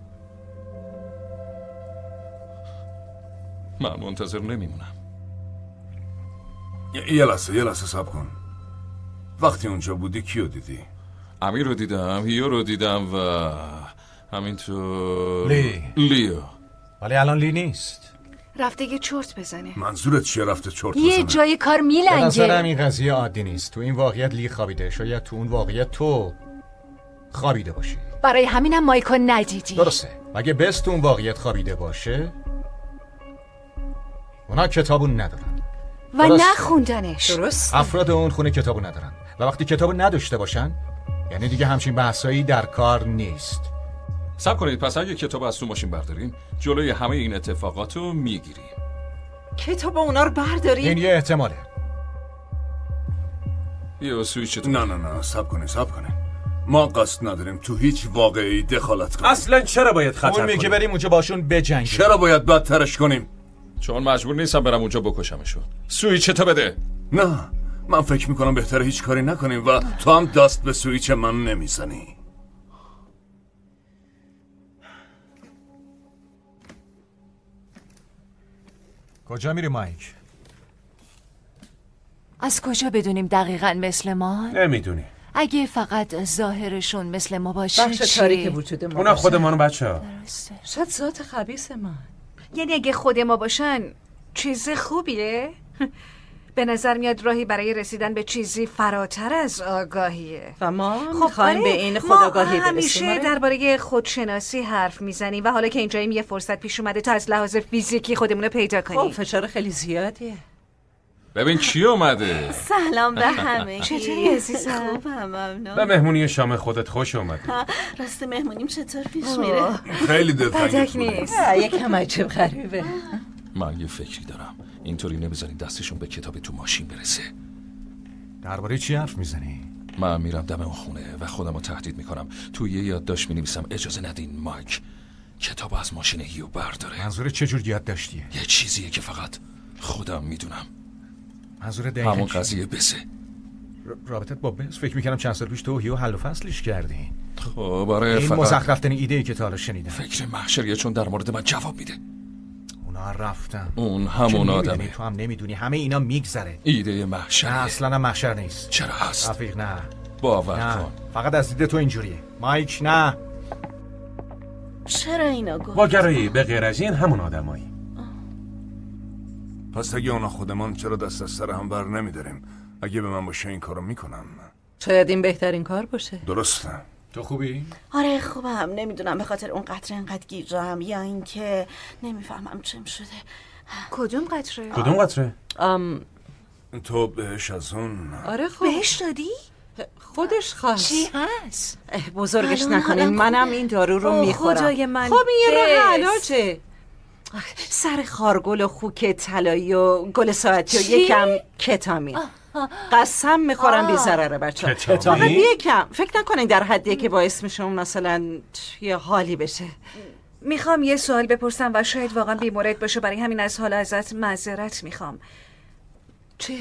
من منتظر نمیمونم. یه لحظه صبر کن. وقتی اونجا بودی کیو دیدی؟ امیر رو دیدم، هیو رو دیدم و همینطور لیو. ولی الان لی نیست. رفته یه چرت بزنه. منظورت چیه رفته چرت بزنه؟ یه جای کار میلنگه. به نظرم این قضیه عادی نیست. تو این واقعیت لی خوابیده، شاید تو اون واقعیت تو خوابیده باشی. برای همینم مایکو ندیدی. درسته. مگه بس تو اون واقعیت خوابیده باشه؟ اونا کتابون ندارن و نخوندنش. درست. افراد اون خونه کتابو ندارن و وقتی کتابو نداشته باشن یعنی دیگه همچین بحثایی در کار نیست. صبر کنید، پس اگه کتاب از تو ماشین برداریم جلوی همه این اتفاقاتو میگیریم. کتاب اونا رو برداریم؟ این یه احتماله. یه سویچ نه صبر کنید. ما قصد نداریم تو هیچ واقعی دخالت کنیم. اصلا چرا باید خطر کنیم؟ اون میگه بریم اونجا باشون بجنگیم. چرا باید بدترش کنیم؟ چون مجبور نیستم برم اونجا بکشمشون. سویچ تو بده. نه من فکر میکنم بهتره هیچ کاری نکنیم و تو هم دست به سویچ من نمیزنی. کجا میری مایک؟ از کجا بدونیم دقیقاً مثل ما؟ نمیدونی. اگه فقط ظاهرشون مثل ما باشه بخش تاریک وجود ما اونا خودمانو بچه‌ها. شاید ذات خبیث من. یعنی اگه خود ما باشن چیز خوبیه؟ به نظر میاد راهی برای رسیدن به چیزی فراتر از آگاهیه. و ما میخوایم به این خودآگاهی برسیم. همیشه درباره خودشناسی حرف میزنیم و حالا که اینجاییم یه فرصت پیش اومده تا از لحاظ فیزیکی خودمونو پیدا کنیم. خب فشار خیلی زیادیه. ببین کی اومده. سلام به همه. چطوری عزیزم؟ خوبم ممنون. به مهمونی شام خودت خوش اومدی. راست مهمونیم چطور پیش میره؟ خیلی دلتنگ نیست. یکم عجب غریبه. من یه فکری دارم. اینطوری نمیذارین دستشون به کتاب تو ماشین برسه. درباره چی حرف میزنی؟ من میرم دم اون خونه و خودمو تهدید میکنم. توی یه یادداشت مینویسم اجازه ندین مایک کتابو از ماشین هیو برداره. منظور چه جور یادداشتیه؟ یه چیزیه که فقط خودم میدونم. منظور دقیقاً همون قضیه بسه. رابطت با بس؟ فکر میکنم چند سال پیش تو هیو حل و فصلش کردی. خب برای این مزخرف‌ترین ایده‌ای که تا حالا شنیدم. فکر محشریه چون در مورد من جواب میده. اونا رفتن. اون همون آدمه. تو هم نمیدونی همه اینا میگذره. ایده محشریه. نه اصلا هم محشر نیست. چرا هست؟ رفیق نه. باور کن. فقط از دید تو اینجوریه. مایک نه. چرا اینا گفت؟ با گرایی به غیر از این همون آدمایی. پس اگه اونا خودمان چرا دست از سر هم بر نمیداریم؟ اگه به من باشه این کارو میکنم. شاید این بهترین کار باشه. درسته. تو خوبی؟ آره خوبم. نمیدونم به خاطر اون قطره انقدر گیجم یا اینکه نمیفهمم چم شده. کدوم قطره؟ کدوم قطره؟ تو بهش از اون. آره خب بهش دادی؟ خودش خواست. چی هست؟ بزرگش نکنین. منم این دارو رو میخورم. خدای من. خب این یه راه علاجه. سر خارگل و خوک طلایی و گل ساعتی و یکم کتامین. قسم میخورم بی ضرره بچه‌ها. فقط یکم. فکر نکنین در حدیه که باعث میشه مثلا یه حالی بشه. میخوام یه سوال بپرسم و شاید واقعا بی‌مورد باشه، برای همین از حال ازت معذرت میخوام. چه؟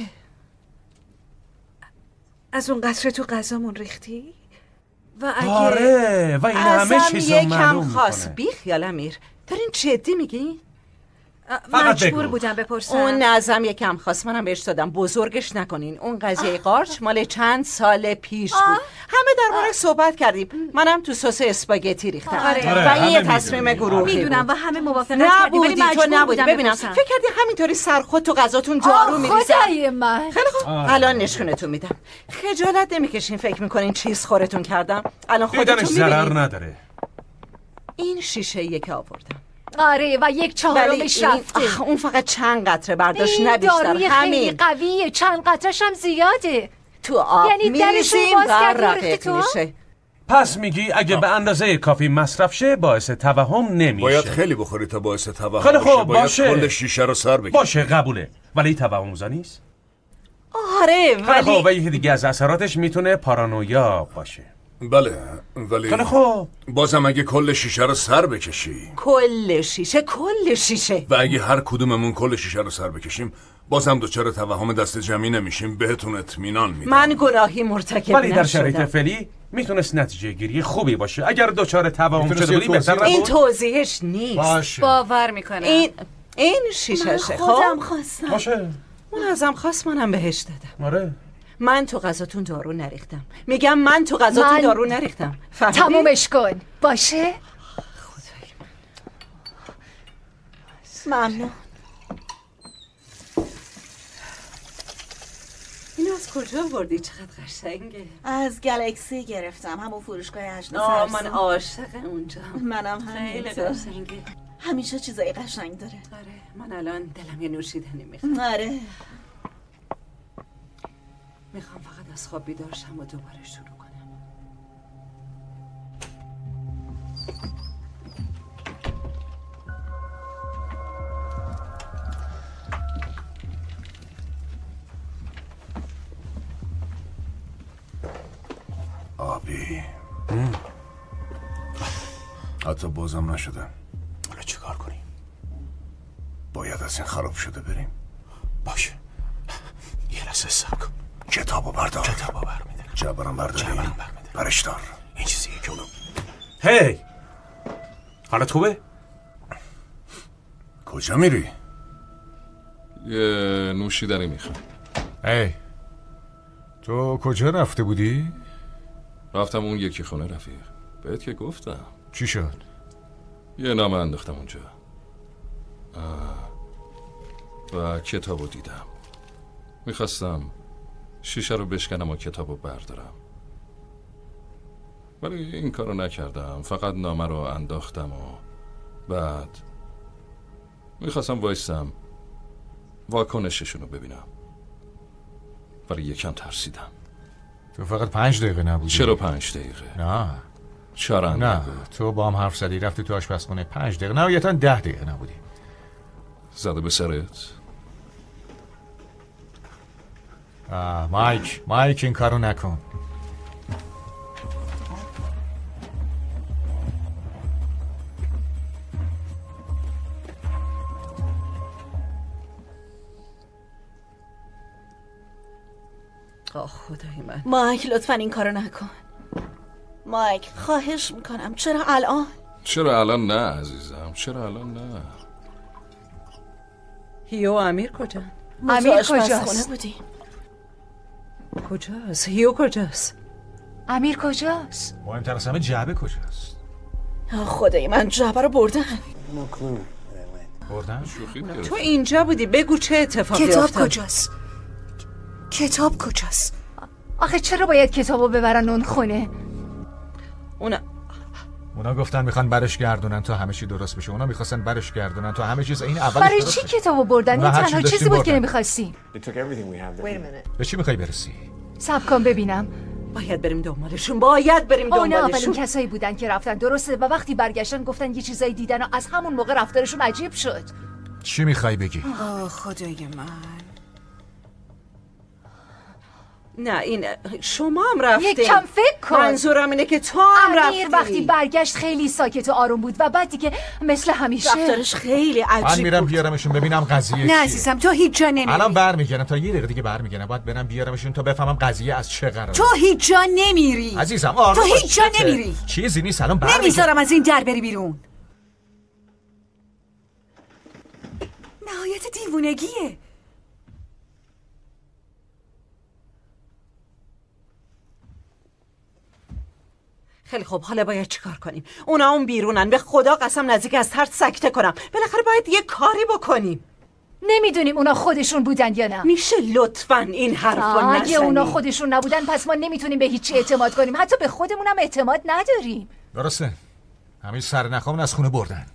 از اون قطره تو غذامون ریختی؟ و اگه آره و این همه چیزو معلوم میکنه. خاص بی خیال امیر. دارین جدی میگین؟ مجبور بودم بپرسم. اون ازم یکم خواست، منم بهش دادم. بزرگش نکنین. اون قضیه قارچ مال چند سال پیش بود. همه درباره‌اش صحبت کردیم. منم تو سس اسپاگتی ریختم. و این یه تصمیم گروهی میدونم و همه موافقت کردیم ولی مجبور بودم ببینم. فکر کردی همینطوری سرخود تو غذاتون دارو میریزن؟ خدای من. خیلی خوب. الان نشونتون میدم. خجالت نمیکشین فکر میکنین چیز خورتون کردم؟ الان خودتون دیدنش میبینید. ضرر نداره. این شیشه که آوردم. آره و 1/4 رفته. اون فقط چند قطره برداشت، نه بیشتر. داروی خیلی قویه، چند قطرش هم زیاده. تو آب یعنی درشو باز رقیق میشه. پس میگی اگه به اندازه کافی مصرف شه باعث توهم نمیشه. باید خیلی بخوری تا باعث توهم خیلی بشه. خوب، باید باشه. کل شیشه رو سر بکشی. باشه قبوله، ولی توهم‌زا نیست. آره ولی و یکی دیگه از اثراتش میتونه پارانویا باشه. بله ولی خیلی خوب، بازم اگه کل شیشه رو سر بکشی، کل شیشه و اگه هر کدوممون کل شیشه رو سر بکشیم بازم دوچار توهم دست جمعی نمیشیم، بهتون اطمینان میدم. من گناهی مرتکب ولی در شرایط نشدم. فعلی میتونست نتیجه گیری خوبی باشه. اگر دوچار توهم شده بودی بهتر این نبود؟ توضیحش نیست. باشه. باور میکنم. این شیشه شه. خودم خواستم. باشه. اون ازم خواست، منم بهش دادم. آره. من تو غذاتون دارو نریختم. میگم من تو غذاتون دارو نریختم. فهمیدی؟ تمومش کن. باشه؟ ممنون. اینو از کجا بردی؟ چقدر قشنگه. از گلکسی گرفتم، همون فروشگاه اجناس. من عاشق اونجا. منم خیلی همینطور. قشنگه. همیشه چیزای قشنگ داره. آره من الان دلم یه نوشیدنی میخوام. آره میخوام فقط از خواب بیدار شم و دوباره شروع کنم. آبی حتی بازم نشده. حالا چی کار کنیم؟ باید از این خراب شده بریم. باشه، یه لحظه صبر کن. کتابو بردار. کتابو برمیدارم. جبرم برداری. برش دار. این چیزیه که اونو هی حالت خوبه؟ کجا میری؟ یه نوشیدنی میخوام. هی تو کجا رفته بودی؟ رفتم اون یکی خونه رفیق. بهت که گفتم. چی شد؟ یه نامه انداختم اونجا و کتابو دیدم. میخواستم شیشه رو بشکنم و کتابو بردارم، ولی این کارو نکردم. فقط نامه رو انداختم و بعد میخواستم وایستم واکنششونو ببینم، ولی یکم ترسیدم. تو فقط 5 دقیقه نبودی؟ چرا 5 دقیقه؟ نه چرا نه، تو با هم حرف زدی رفتی تو آشپزخونه 5 دقیقه، نهایتا 10 دقیقه نبودی. زده به سرت؟ مایک این کارو نکن. خدای من. مایک لطفا این کارو نکن. مایک خواهش میکنم. چرا الان؟ چرا الان نه عزیزم، چرا الان نه؟ هیو و امیر کجا؟ امیر کجاست؟ بودیم. کجاست؟ هیو کجاست؟ امیر کجاست؟ مهمتر از همه جعبه کجاست؟ خدای من جعبه رو بردن. بردن؟ تو اینجا بودی، بگو چه اتفاقی کتاب افتاد؟ کجاست؟ کتاب کجاست؟ آخه چرا باید کتابو ببرن اون خونه؟ اونا گفتن میخوان برش گردونن تا همه چی درست بشه. اونا میخواستن برش گردونن تا همه چیز این اولش برای درست چی بشه. کتابو بردن؟ این تنها چیزی بود که نمیخواستیم. به چی میخوای برسی؟ صبر کن ببینم. باید بریم دنبالشون، باید بریم اونا دنبالشون. اولین کسایی بودن که رفتن، درسته، و وقتی برگشتن گفتن یه چیزایی دیدن و از همون موقع رفتارشون عجیب شد. چی میخوای بگی؟ خدای من. نه این شما هم رفتین. یکم فکر کن. منظورم اینه که تو هم رفتی. امیر وقتی برگشت خیلی ساکت و آروم بود و بعد دیگه مثل همیشه رفتارش خیلی عجیب بود. من میرم بیارمشون ببینم قضیه نه عزیزم تو هیچ جا نمیری. الان برمیگردم، تا یه دقیقه دیگه برمیگردم. باید برم بیارمشون تا بفهمم قضیه از چه قراره. تو هیچ جا نمیری عزیزم تو هیچ جا نمیری. چیزی نیست، الان برمیگردم. نمیذارم از این در بری بیرون. نهایت دیوونگیه. خیلی خب، حالا باید چیکار کنیم؟ اونا اون بیرونن، به خدا قسم نزدیک از ترس سکته کنم. بالاخره باید یه کاری بکنیم. نمیدونیم اونا خودشون بودن یا نه. میشه لطفاً این حرفو نزنی؟ اگه اونا خودشون نبودن پس ما نمیتونیم به هیچی اعتماد کنیم، حتی به خودمونم اعتماد نداریم. درسته. همین سرنخامون از خونه بردن.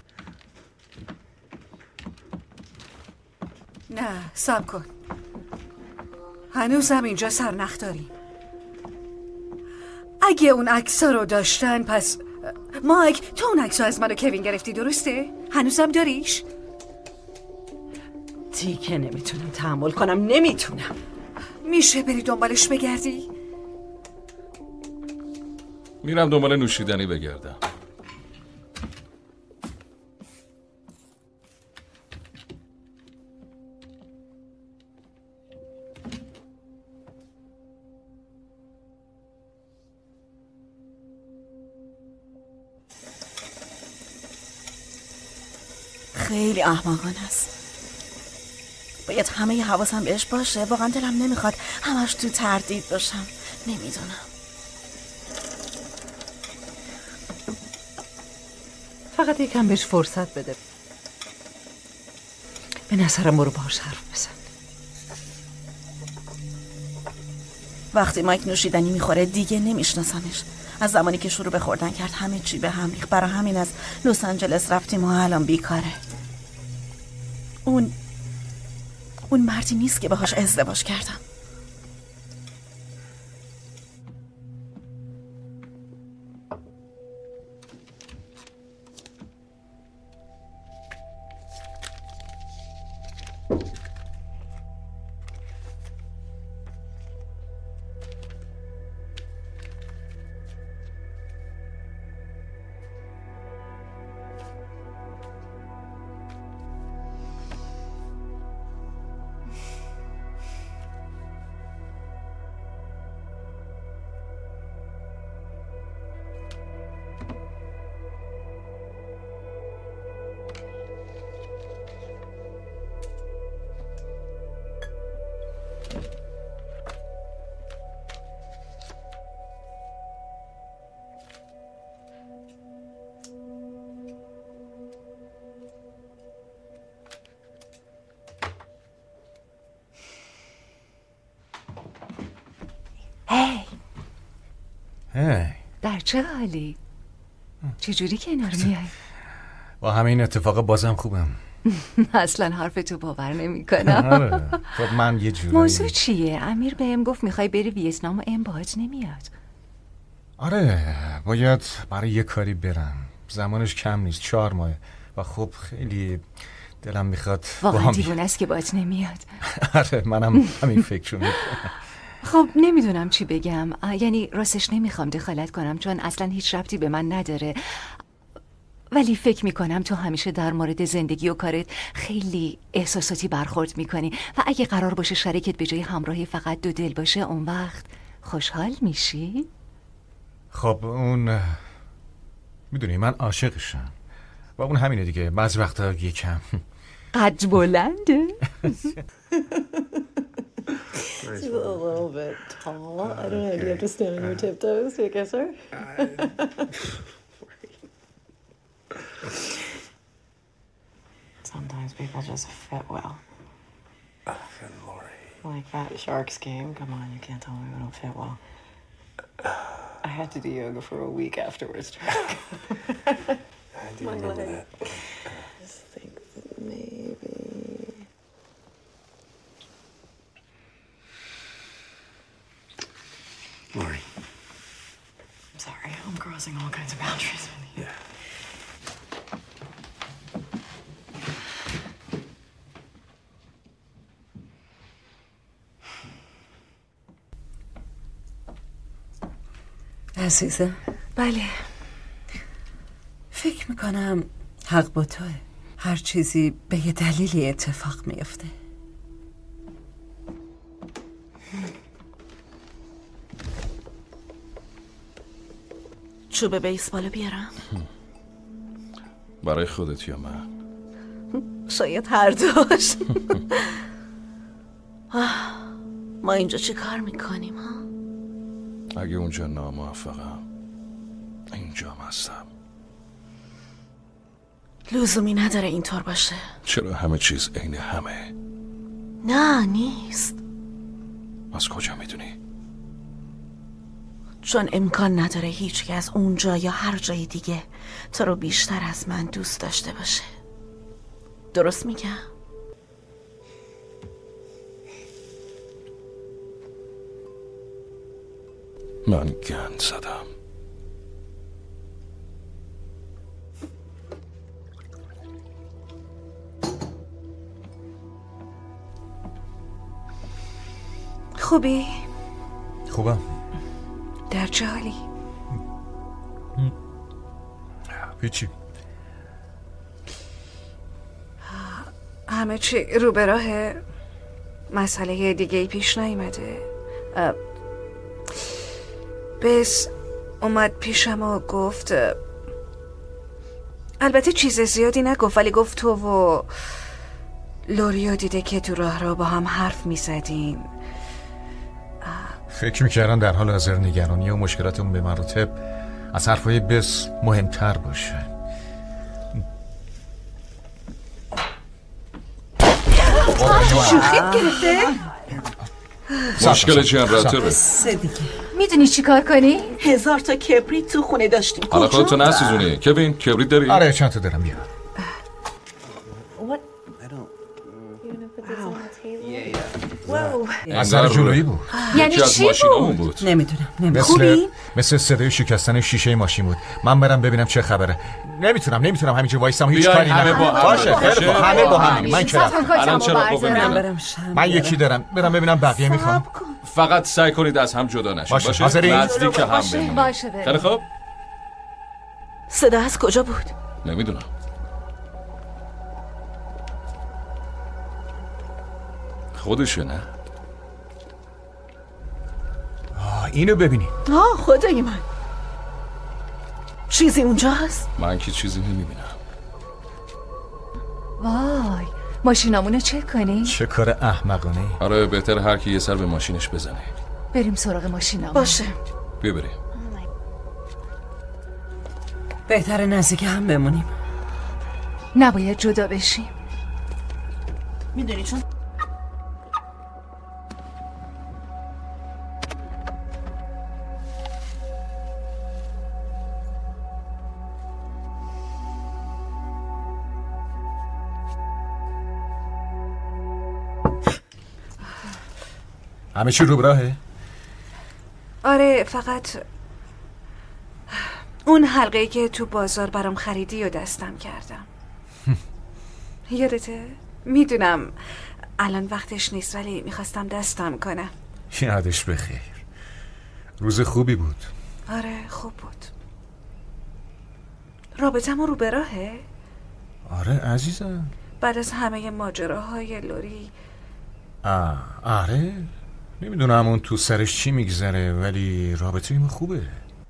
نه صبر کن، هنوز هم اینجا سرنخ داریم. اگه اون عکس‌ها رو داشتن پس مایک تو اون عکس‌ها از من و کوین گرفتی درسته؟ هنوزم داریش؟ دیگه نمیتونم تحمل کنم، نمیتونم. میشه بری دنبالش بگردی؟ میرم دنبال نوشیدنی بگردم. خیلی احمقانه است. باید همه حواسم بهش باشه. واقعا دلم نمیخواد همش تو تردید باشم. نمیدونم. فقط یکم بهش فرصت بده. به نظرم برو باهاش حرف بزن. وقتی مایک نوشیدنی میخوره دیگه نمیشناسمش. از زمانی که شروع به خوردن کرد همه چی به هم ریخت. برای همین از لس آنجلس رفتیم و الان بیکاره. اون مردی نیست که باهاش ازدواج کردم. در چه حالی؟ چجوری کنار میای؟ با همین اتفاق بازم خوبم. اصلا حرف تو باور نمی کنم. آره. خب من یه جوری. موضوع چیه؟ امیر بهم گفت میخوای بری ویتنام و ام باهات نمیاد. آره باید برای یه کاری برم. زمانش کم نیست، 4 ماه. و خب خیلی دلم میخواد. واقعا دیوونه است که باهات نمیاد. آره منم همین فکرو میکنم. خب نمیدونم چی بگم. یعنی راستش نمیخوام دخالت کنم چون اصلا هیچ ربطی به من نداره، ولی فکر میکنم تو همیشه در مورد زندگی و کارت خیلی احساساتی برخورد میکنی و اگه قرار باشه شریکت به جای همراهی فقط 2 دل باشه اون وقت خوشحال میشی؟ خب اون میدونی من عاشقشم و اون همینه دیگه. بعضی وقتا یکم قد بلنده. She's a little bit tall. I don't know. Do you have to stand on your tiptoes to kiss her? Sometimes people just fit well. Like that Sharks game. Come on, you can't tell me we don't fit well. I had to do yoga for a week afterwards. I do remember that. I just think that maybe... Lori. I'm sorry, I'm crossing all kinds of boundaries with you. Yeah. عزیزم. بله فکر میکنم حق با توه. هر چیزی به یه دلیلی اتفاق میفته. چوب بیسبالو بیارم؟ برای خودت یا من؟ شاید هر دوش. ما اینجا چی کار میکنیم ها؟ اگه اونجا ناموفقم اینجا هستم. لزومی نداره اینطور باشه. چرا همه چیز عین همه؟ نه نیست. از کجا میدونی؟ چون امکان نداره هیچ کس اونجا یا هر جای دیگه تو رو بیشتر از من دوست داشته باشه. درست میگم؟ من گند زدم. خوبی؟ خوبم. در چه حالی؟ هیچی. همه چی رو به راهه؟ مسئله دیگه ای پیش نیومده؟ بس اومد پیشم و گفت، البته چیز زیادی نگفت، ولی گفت تو و لوریو دیده که تو راه را با هم حرف میزدین. فکر میکردم در حال حاضر نگرانی و مشکلاتمون به مراتب از حرفای بس مهمتر باشه. شوخی گرفته؟ مشکل جنراتوره. میدونی چی کار کنی؟ 1000 تا کبریت تو خونه داشتیم. حالا خودتو نسوزونی. کوین کبریت داری؟ آره چند تا دارم. بیا. از در جلویی بود. یعنی چی بود؟ نمیدونم. خوبی؟ مثل صدای شکستن شیشه ماشین بود. من برم ببینم چه خبره. نمیتونم همینجا وایسم هیچ کاری نکنم. باشه همه با هم. من چرا؟ الان چرا قوه من یکی دارم. برم ببینم بقیه میخوام. فقط سعی کنید از هم جدا نشید. باشه؟ نزدیک هم بمونید. باشه. خیلی خوب. صدا از کجا بود؟ نمیدونم. خودشه نه؟ اینو ببینید. خدای من. چیزی اونجا هست؟ من که چیزی نمیبینم. وای، ماشینامونو چک کنی؟ چه کار احمقانه ای. آره بهتر هر کی یه سر به ماشینش بزنه. بریم سراغ ماشینامون. باشه. بیا بریم. بهتره نزدیک هم بمونیم. نباید جدا بشیم. میدونی چون همه چی رو براهه؟ آره فقط اون حلقه‌ای که تو بازار برام خریدی و دستم کردم. یادته؟ میدونم الان وقتش نیست ولی میخواستم دستم کنم. یادش بخیر. روز خوبی بود. آره خوب بود. رابطه‌مون رو به راهه؟ آره عزیزم. بعد از همه ماجراهای لوری. آره نمیدونم اون تو سرش چی میگذره ولی رابطه ایمون خوبه.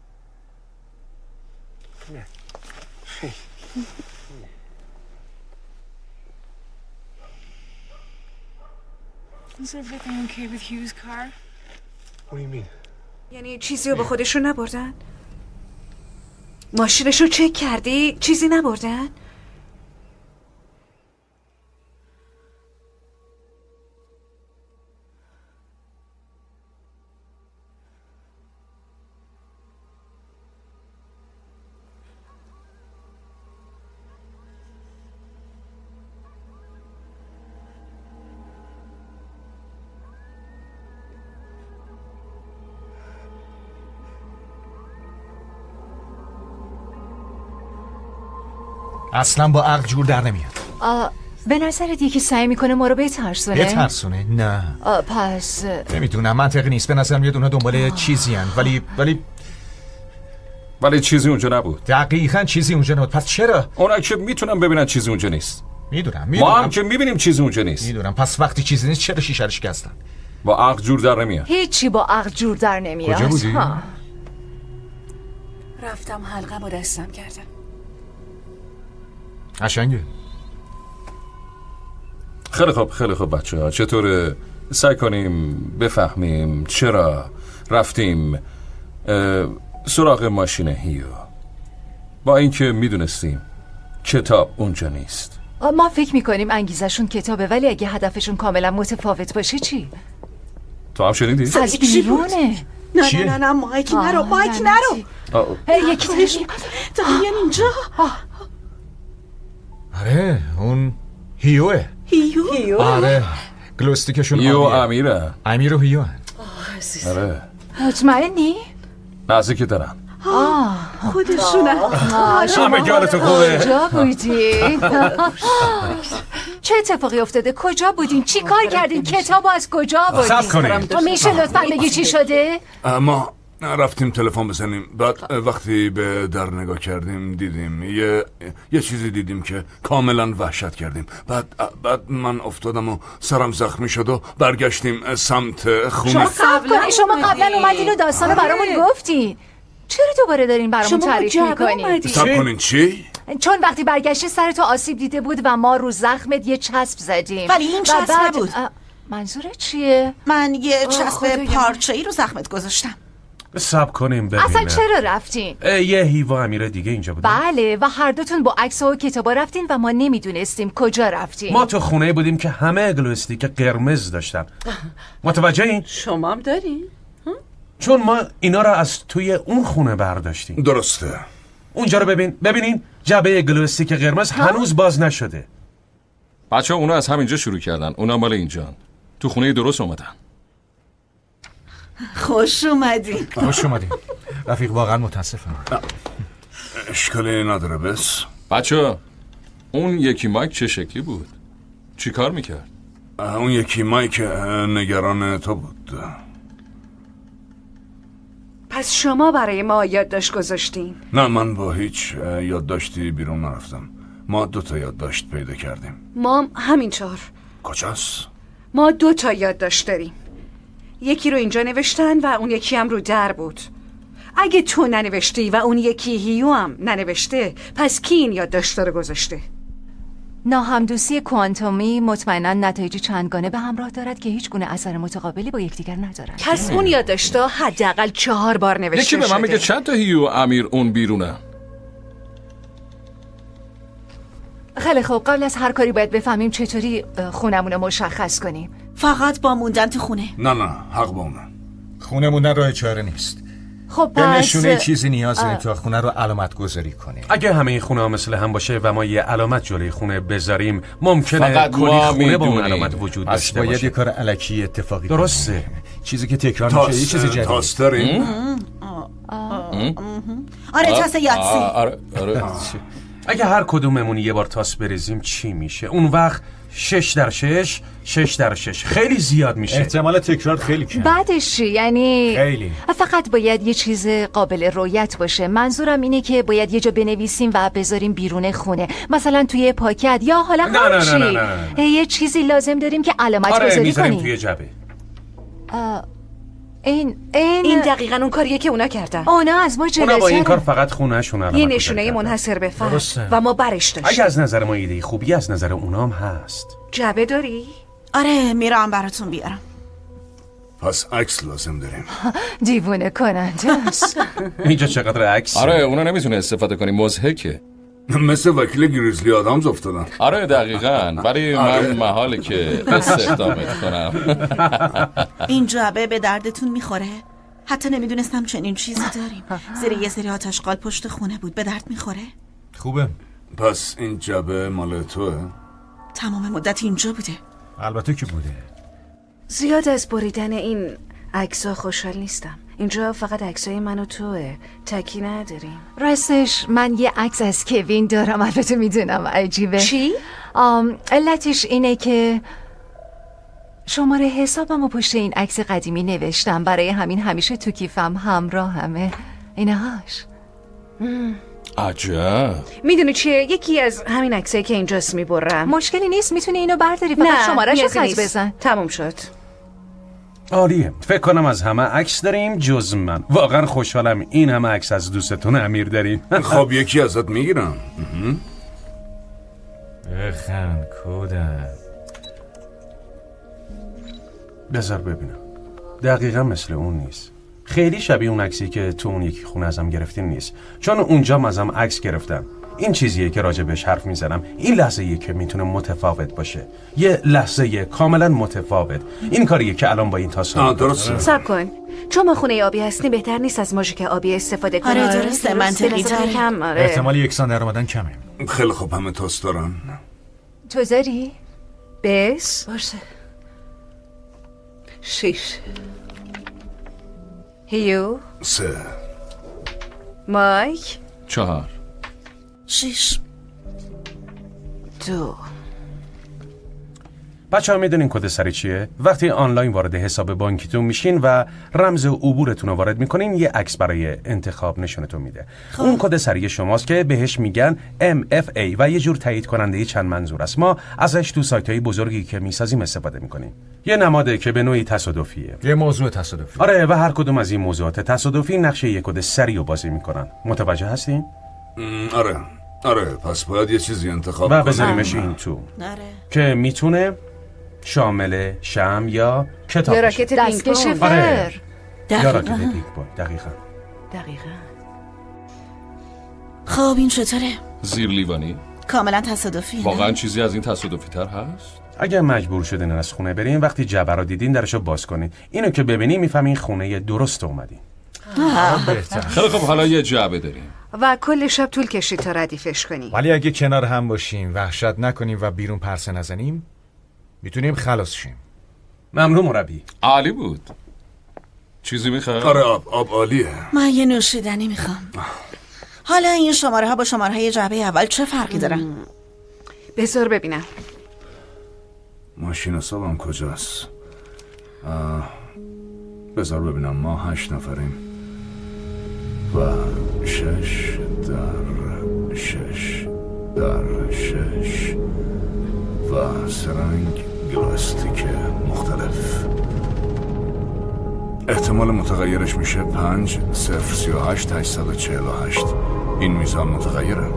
Is everything okay with Hugh's car? What do you mean? یعنی چیزی رو به خودشون نبردن؟ ماشینش رو چک کردی؟ چیزی نبردن؟ اصلا با عقل جور در نمیاد. به نظرت یکی سعی میکنه ما رو بترسونه؟ بترسونه؟ نه. پس نمیدونم منطقی نیست. به نظر میاد اونا دنبال چیزی هن. ولی چیزی اونجا نبود. دقیقاً چیزی اونجا نبود. پس چرا؟ اونا که میتونن ببینن چیزی اونجا نیست. میدونم ما هم که میبینیم چیزی اونجا نیست. میدونم. پس وقتی چیزی نیست چرا شیشه رو شکستن؟ با عقل جور در نمیاد. هیچی با عقل جور در نمیاد. کجا بودی؟ رفتم حلقه با دستم کردم. قشنگه. خیلی خوب بچه ها. چطوره سعی کنیم بفهمیم چرا رفتیم سراغ ماشین هیو با اینکه میدونستیم کتاب اونجا نیست. ما فکر میکنیم انگیزشون کتابه ولی اگه هدفشون کاملا متفاوت باشه چی؟ تو هم شنیدی؟ از بیرونه. نه مایک نرو یکی دیگه دارین اینجا. آره اون هیوه. هیو؟ آره گلوستیکشون هیو امیره. امیر و هیو. آره مطمئنی؟ نزدیک دارن. خودشونه. همه گالتون خوبه. کجا بودی؟ چه اتفاقی افتاده؟ کجا بودین؟ چی کار کردین؟ کتابو از کجا بودین؟ صبر کنین. میشه لطفاً بگی چی شده؟ ما رفتیم تلفن بزنیم، بعد وقتی به در نگاه کردیم دیدیم یه چیزی دیدیم که کاملا وحشت کردیم. بعد من افتادم و سرم زخمی شد و برگشتیم سمت خونه. شما قبلا اومدین و داستانو برامون گفتین. چرا دوباره دارین برامون تعریف میکنین؟ صبر کنین چی؟ چون وقتی برگشتی سرتو آسیب دیده بود و ما رو زخمت یه چسب زدیم. ولی این چسب نبود. منظورت چیه؟ من یه چسب پارچه‌ای رو زخمت گذاشتم. صبر کنیم ببینم. اصلا چرا رفتین؟ یه هیو امیر دیگه اینجا بودن. بله و هر دوتون با عکس و کتابا رفتین و ما نمیدونستیم کجا رفتین. ما تو خونه بودیم که همه گلوستیک قرمز داشتن. متوجهین؟ شما هم دارین؟ چون ما اینا رو از توی اون خونه برداشتیم. درسته. اونجا رو ببینین جعبه گلوستیک قرمز هنوز باز نشده. بچه‌ها اونا از همینجا شروع کردن. اونا مال اینجان. تو خونه درست اومدن. خوش اومدین. رفیق واقعا متاسفم. اشکالی نداره بس. بچه‌ها اون یکی مایک چه شکلی بود؟ چی کار میکرد؟ اون یکی مایک نگران تو بود. پس شما برای ما یادداشت گذاشتین؟ نه من با هیچ یادداشتی بیرون نرفتم. ما 2 یادداشت پیدا کردیم. ما همینطور. کجاست؟ ما 2 یادداشت داریم. یکی رو اینجا نوشتن و اون یکی هم رو در بود. اگه تو ننوشتی و اون یکی هیو هم ننوشته، پس کی این یادداشت رو گذاشته؟ ناهمدوسی کوانتومی مطمئناً نتایج چندگانه به همراه دارد که هیچ گونه اثر متقابلی با یکدیگر ندارند. پس اون یادداشت‌ها حداقل 4 بار نوشته شده. یکی به من میگه چند تا هیو امیر اون بیرونه؟ خیلی خوب، قبل از هر کاری باید بفهمیم چطوری خونمون رو مشخص کنیم. فقط با موندن تو خونه. نه حق با اونم. خونه موندن راه چاره نیست. خب به پس نشونه چیزی نیاز داریم تا خونه رو علامت گذاری کنیم. اگه همه خونه ها مثل هم باشه و ما یه علامت جلوی خونه بذاریم ممکنه فقط کلی خونه با اون علامت وجود داشته باشه. باید یه کار الکی اتفاقی درسته. چیزی که تکرار میشه، یه چیز جدید. تاس داریم؟ آره تاس یادسی. آره. اگه هر کدوممون یه بار تاس بریزیم چی میشه؟ اون وقت 6 در 6 6 در 6 خیلی زیاد میشه. احتمال تکرار خیلی کم. بعدش چی؟ یعنی خیلی. فقط باید یه چیز قابل رؤیت باشه. منظورم اینه که باید یه جا بنویسیم و بذاریم بیرون خونه، مثلا توی پاکت یا حالا هر چی. یه چیزی لازم داریم که علامت گذاری کنیم. توی جعبه. این دقیقاً اون کاریه که اونا کردن. اونا از ما جلوتره. اونا با این کار فقط خونه‌شون علامت یه نشونه منحصر به فرد و ما برش داشتیم. اگه از نظر ما ایده خوبی، از نظر اونا هم هست. جعبه داری؟ آره میرم براتون بیارم. پس عکس لازم داریم. دیوونه کننده است. اینجا چقدر عکس؟ آره اونا نمیتونه استفاده کنی، مضحکه. مثل وکیل گریزلی آدامز افتادن. آره دقیقاً، ولی من محاله که استخدامت کنم. این جعبه به دردتون میخوره؟ حتی نمیدونستم چنین چیزی داریم. زیر یه سری آتشقال پشت خونه بود. به درد میخوره؟ خوبه. پس این جعبه مال توه؟ تمام مدت اینجا بوده. البته که بوده. زیاد از بریدن این عکس‌ها خوشحال نیستم. اینجا فقط عکسای من و توه، تکی نداریم. راستش من یه عکس از کوین دارم، البته میدونم عجیبه. چی؟ علتش اینه که شماره حسابم و پشت این عکس قدیمی نوشتم، برای همین همیشه تو کیفم همراهمه. اینهاش. عجب. میدونی چیه؟ یکی از همین عکسایی که اینجاست میبرم. مشکلی نیست، میتونی اینو برداری، فقط شماره‌شو خط بزن. تموم شد. عالیه. فکر کنم از همه عکس داریم جز من. واقعا خوشحالم این همه عکس از دوستتون امیر داریم. خب یکی ازت میگیرم. بخند کودم. بذار ببینم. دقیقا مثل اون نیست. خیلی شبیه اون عکسی که تو اون یکی خونه ازم گرفتین نیست، چون اونجا ازم عکس گرفتن. این چیزیه که راجبش حرف میزنم. این لحظه‌ایه که میتونه متفاوت باشه، یه لحظه کاملا متفاوت. این کاریه که الان با این تاسو درسته. صبر کن، چون ما خونه آبی هستیم بهتر نیست از ماژیک آبی استفاده کنیم. آره درسته، منطقی تره. احتمال یکسان در اومدن کمه. خیلی خوب، همه تاست دارن. تو داری؟ بس باشه. 6 هیو 3 مایک 4 6 2 بچه‌ها میدونین کد سری چیه؟ وقتی آنلاین وارد حساب بانکیتون میشین و رمز عبورتون رو وارد میکنین، یه عکس برای انتخاب نشونتون میده. اون کد سری شماست که بهش میگن MFA و یه جور تایید کننده چند منظور است. ما ازش تو سایت‌های بزرگی که میسازیم استفاده میکنیم. یه نماده که به نوعی تصادفیه. یه موضوع تصادفی. آره، و هر کدوم از این موضوعات تصادفی نقشه یه کد سری رو بازی میکنن. متوجه هستین؟ آره، پس باید یه چیزی انتخاب کنیم و بذاریمش این تو. که میتونه شامل شمع یا کتاب یا راکت دستکش فر. یا راکت دیگ بای. دقیقاً. خب این چطوره؟ زیر لیوانی؟ کاملا تصادفی. واقعا چیزی از این تصادفی تر هست؟ اگه مجبور شدین از خونه برین، وقتی جعبه رو دیدین درشو باز کنین. اینو که ببینین میفهمین خونه درست اومدین. خیلی خب، حالا یه جعبه داریم و کل شب طول کشید تا ردیفش کنیم. ولی اگه کنار هم باشیم، وحشت نکنیم و بیرون پرسه نزنیم، میتونیم خلاص شیم. ممنون مربی. عالی بود. چیزی میخوای؟ آره، آب عالیه. من یه نوشیدنی میخوام. حالا این شماره ها با شماره های جعبه اول چه فرقی دارن؟ بذار ببینم. ماشین حسابم کجاست؟ بذار ببینم. ما 8 نفریم و 6 در 6 در 6 و سرنگ گلاستیک مختلف. احتمال متغیرش میشه 5 0 38 848. این میزان متغیره.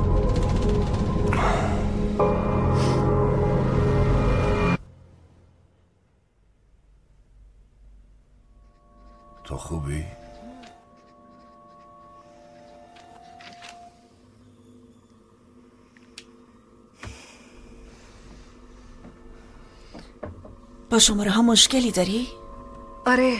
تو خوبی؟ با شماره ها مشکلی داری؟ آره،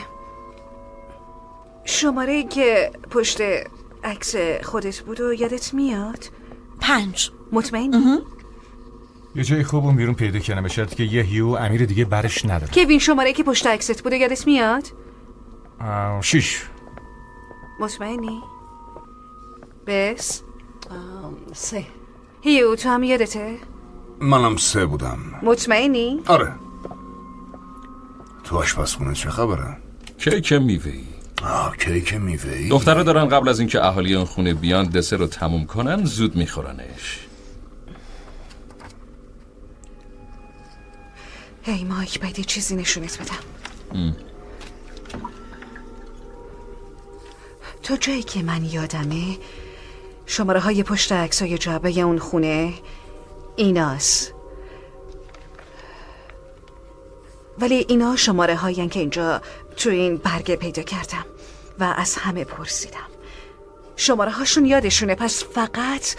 شماره که پشت عکس خودت بود و یادت میاد؟ 5. مطمئنی؟ یه جای خوب اون بیرون پیدا کنم، بشرط که یه هیو امیر دیگه برش نداره. کوین، شماره که پشت عکست بود و یادت میاد؟ 6. مطمئنی؟ بس 3. هیو، تو هم یادته؟ منم 3 بودم. مطمئنی؟ آره. تو آشپزخونه چه خبره؟ کیک میوه‌ای. کیک میوه‌ای؟ دخترها دارن قبل از اینکه اهالی اون خونه بیان دسر رو تموم کنن زود میخورنش. هی مایک، باید یه چیزی نشونت بدم. تو جایی که من یادمه شماره های پشت عکسای جعبه اون خونه ایناست، ولی اینا شماره هاین که اینجا تو این برگه پیدا کردم و از همه پرسیدم. شماره هاشون یادشونه، پس فقط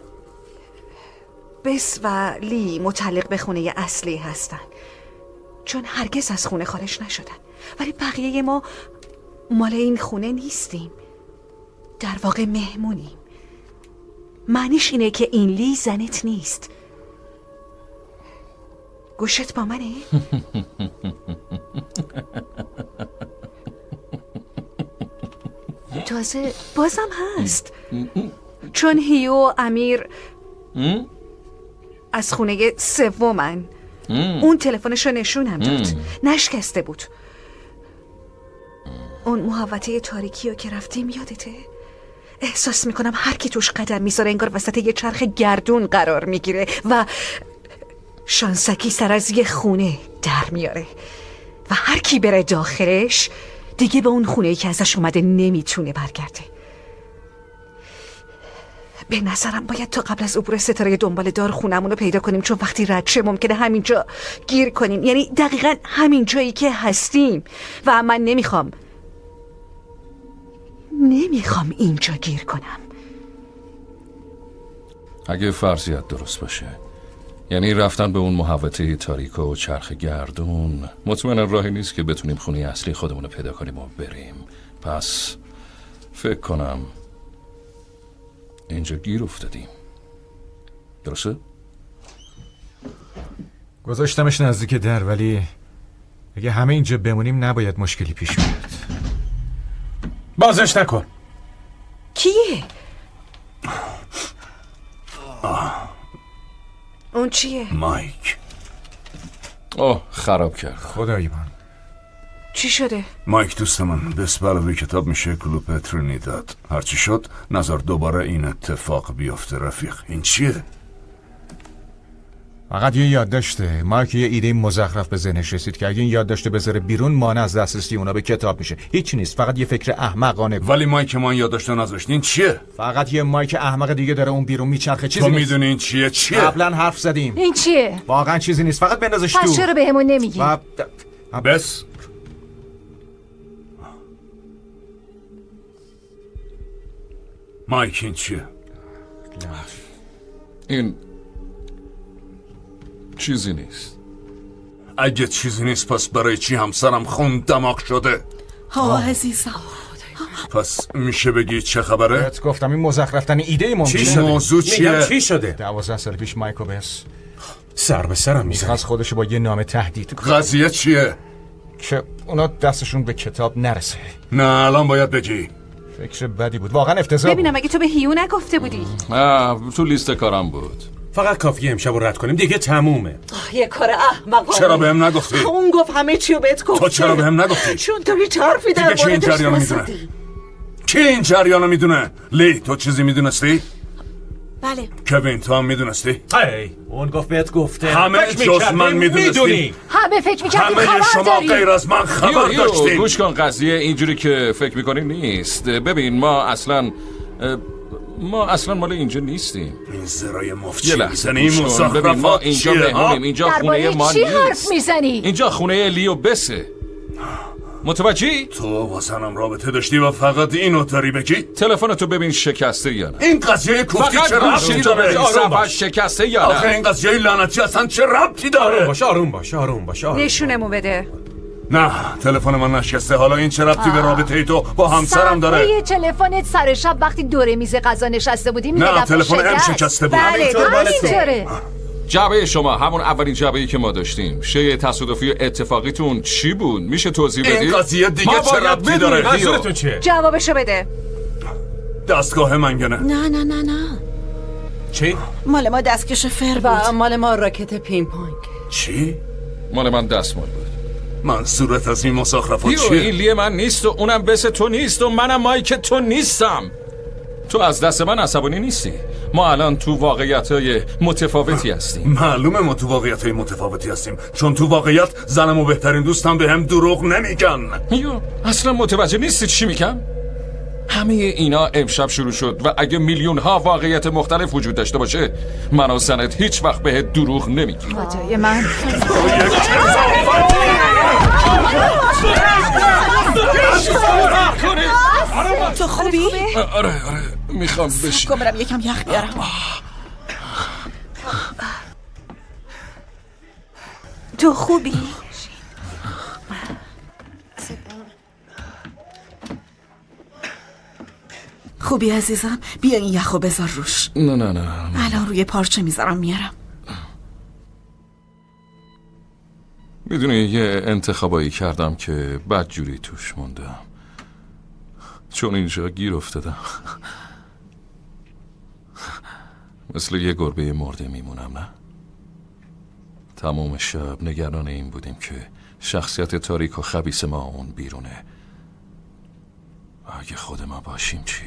بس و لی متعلق به خونه اصلی هستن، چون هرگز از خونه خارج نشدن. ولی بقیه ما مال این خونه نیستیم، در واقع مهمونیم. معنیش اینه که این لی زنت نیست. گوشت با منه؟ تازه بازم هست، چون هیو و امیر از خونه سومن. اون تلفنش رو نشونم داد، نشکسته بود. اون محوطه تاریکی رو که رفتیم یادته؟ احساس میکنم هر کی توش قدم میذاره انگار وسط یه چرخ گردون قرار میگیره و شانسکی سر از یه خونه در میاره و هر کی بره داخلش دیگه به اون خونه‌ای که ازش اومده نمیتونه برگرده. به نظرم باید تا قبل از عبور ستاره دنبال دار خونمون رو پیدا کنیم، چون وقتی رد شه ممکنه همینجا گیر کنیم، یعنی دقیقاً همین جایی که هستیم. و من نمیخوام اینجا گیر کنم. اگه فرضیت درست باشه، یعنی رفتن به اون محوطه تاریک و چرخ گردون، مطمئنا راهی نیست که بتونیم خونه اصلی خودمون رو پیدا کنیم و بریم. پس فکر کنم اینجا گیر افتادیم. درسته؟ گذاشتمش نزدیک در، ولی اگه همه اینجا بمونیم نباید مشکلی پیش بیاد. بازش نکن. کیه؟ اون چیه؟ مایک. خراب کرد. خدای من. چی شده؟ مایک دوست من به علاوه کتاب میشه کلوپ ترینیداد. هرچی شد نظر دوباره این اتفاق بیفته رفیق. این چیه؟ فقط یه یادداشته. مایک یه ایده مزخرف به ذهنش رسید که اگه این یادداشت بذاره بیرون مانع از دسترسی اونا به کتاب میشه. هیچ نیست، فقط یه فکر احمقانه بود. ولی مایک ما این یادداشت نذاشت. این چیه؟ فقط یه مایک احمق دیگه داره اون بیرون میچرخه. چیزی تو نیست. میدونی این چیه؟ قبلا حرف زدیم. این چیه؟ واقعا چیزی نیست، فقط بندازش تو. پس چرا بهمون نمیگی؟ بس مایک این چیه؟ این چیزی نیست. اگه چیزی نیست پس برای چی همسرم خون دماغ شده؟ عزیزم. پس میشه بگی چه خبره؟ بهت گفتم این مزخرفتن ایده ممکنه. چی موضوع چیه؟ چی شده؟ 12 سال پیش مایکو بس سر به سرم میخواست خودشو با یه نامه تهدید کنه. قضیه چیه؟ که اونا دستشون به کتاب نرسه. نه الان باید بگی. فکر بدی بود، واقعا افتضاح بود. ببینم اگه تو به هیو نگفته بودی. تو لیست کارم بود. فقط کافیه امشب رو رد کنیم دیگه تمومه. یه کار احمقانه. چرا بهم نگفتی؟ اون گفت همه چیو بهت گفت. تو چرا بهم نگفتی؟ چون تو هیچ حرفی در دیگه کی این جریانو میدونه؟ کی این جریانو میدونه؟ لی تو چیزی میدونستی؟ بله. کوین تو هم میدونستی؟ اون گفت بهت گفته. همه جز من میدونستی. همه فکر میکردیم خبر همه شما داریم. غیر از من خبر داشتیم. گوش کن، قضیه اینجوری که فکر میکنی نیست. ببین ما اصلا مال اینجا نیستیم. این زرای مفت یه لحظه ببین ما اینجا مهمونیم. اینجا خونه ما نیست. چی حرف میزنی؟ اینجا خونه لیو بسه. متوجهی؟ تو واسنم رابطه داشتی و فقط اینو داری بگی؟ تلفنتو ببین شکسته یا نه. این قضیه کوفتی چه ربطی داره؟ شکسته یا نه؟ آخه این قضیه لعنتی اصلا چه ربطی داره؟ آروم باش. نشونمو بده. نه تلفن من نشسته. حالا این چه ربطی به رابطه ای تو با همسرم داره؟ یه تلفنت سر شب وقتی دور میز غذا نشسته بودیم. نه تلفن ام شکسته بود. همینطوره. جعبه شما همون اولین جعبه‌ای که ما داشتیم، شیء تصادفی و اتفاقیتون چی بود؟ میشه توضیح بدی؟ این قضیه دیگه چه ربطی داره؟ منظورتون چیه؟ جوابشو بده. دستگاه منگنه. نه. چی؟ مال ما دستکش فر بود. و مال ما راکت پینگ پونگ. چی؟ مال من دستمال بود. منظورت از این مساخرفات چیه؟ این لی من نیست و اونم بس تو نیست و منم مایک تو نیستم. تو از دست من عصبانی نیستی. ما الان تو واقعیت‌های متفاوتی هستیم. معلومه ما تو واقعیت‌های متفاوتی هستیم، چون تو واقعیت زنم و بهترین دوستم به هم دروغ نمیگن. اصلا متوجه نیستی چی میگم؟ همه اینا امشب شروع شد و اگه میلیون ها واقعیت مختلف وجود داشته باشه، من و زنت هیچ وقت بهت دروغ نمیگیم. خدای من. تو خوبی؟ آره میخوام بشین. برم یکم یخ بیارم. تو خوبی؟ خوبی عزیزم؟ بیا این یخو بذار روش. نه الان روی پارچه میذارم میارم. میدونی یه انتخابایی کردم که بدجوری توش موندم، چون اینجا گیر افتادم. مثل یه گربه مرده میمونم، نه؟ تمام شب نگران این بودیم که شخصیت تاریک و خبیث ما اون بیرونه. اگه خود ما باشیم چی؟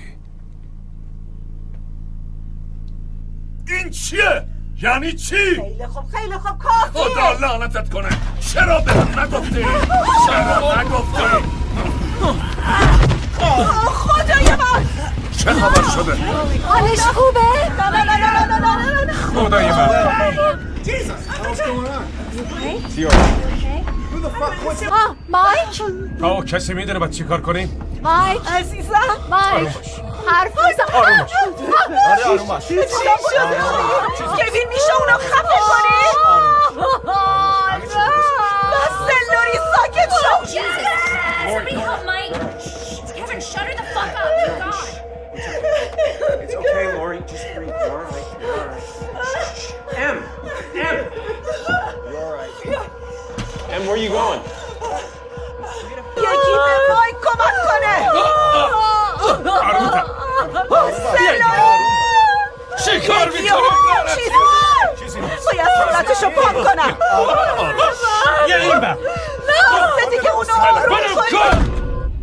این چیه؟ یعنی چی؟ خیلی خوب کافیه. خدا لعنتت کنه. چرا به هم نگفتی؟ خدای من. چه خبر شده؟ حالش خوبه؟ نه. خدای من. مایک؟ کسی میدونه باید چی کار کنیم؟ مایک عزیزم. مایک حرف بزن. آروم باش. آروم باش. چی شده؟ کوین میشه اونا خفه کنی؟ بس لوری ساکت شو. Somebody help Mike. Kevin, shut her the fuck up. God. It's okay, Lori. Just breathe. You're all right. You're all right. Em. You're all right. Em, where are you going? یکی به مایک کمک کنه. چی کار میکنه؟ باید صورتشو پاک کنم. یه این بر نه که اونو آروم کنی.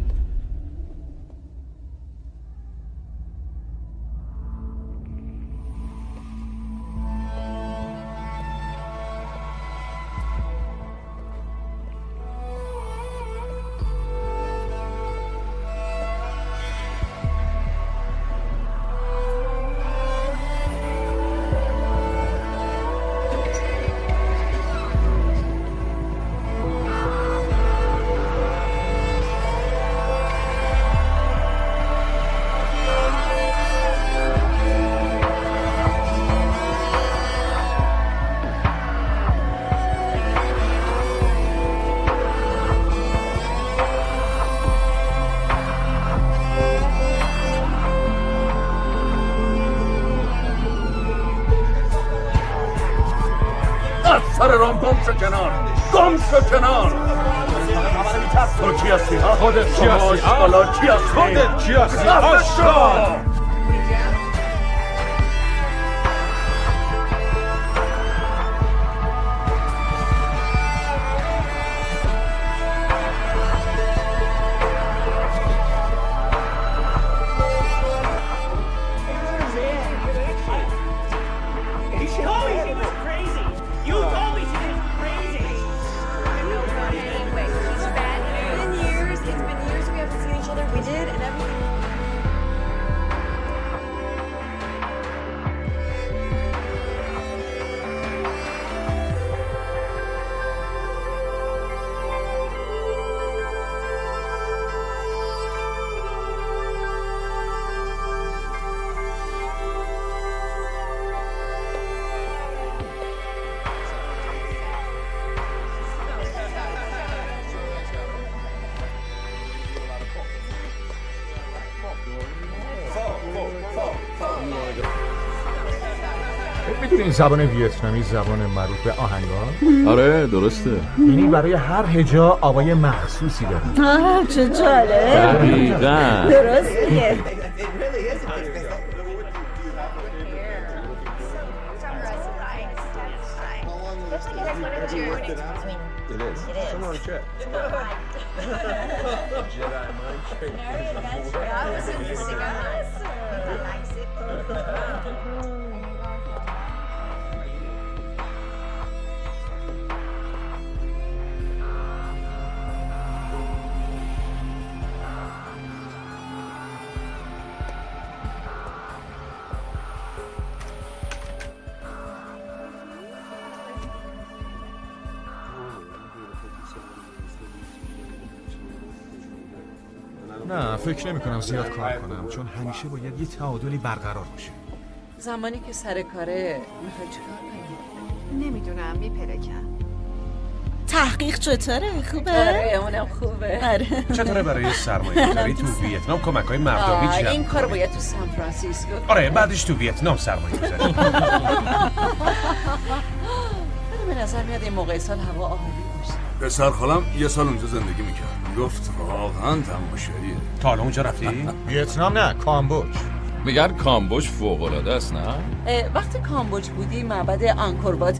تو کی هستی؟ خودت کی هستی؟ حالا کی هستی؟ خودت کی هستی؟ آشقا میدونی این زبان ویتنامی زبان مربوط به آهنگا؟ آره درسته. یعنی برای هر هجا آوای مخصوصی داره. چه جالب. دقیقاً درست میگه. نه فکر نمی کنم زیاد کار کنم چون همیشه باید یه تعادلی برقرار باشه. زمانی که سر کاره میخوای چیکار کنی؟ نمیدونم میپرکم. تحقیق چطوره؟ خوبه؟ آره اونم خوبه. آره. چطوره برای سرمایه‌گذاری تو ویتنام کمک‌های مردمی جمع؟ این کار باید تو سان فرانسیسکو. آره بعدش تو ویتنام سرمایه‌گذاری. به نظر میاد این موقع سال هوا عالی باشه. پسر خالم یه سال اونجا زندگی میکرد. گفت واقعا تماشاییه. تا حالا اونجا رفتی؟ ویتنام نه، کامبوج. میگن کامبوج فوق‌العاده است نه؟ وقتی کامبوج بودی معبد آنکور وات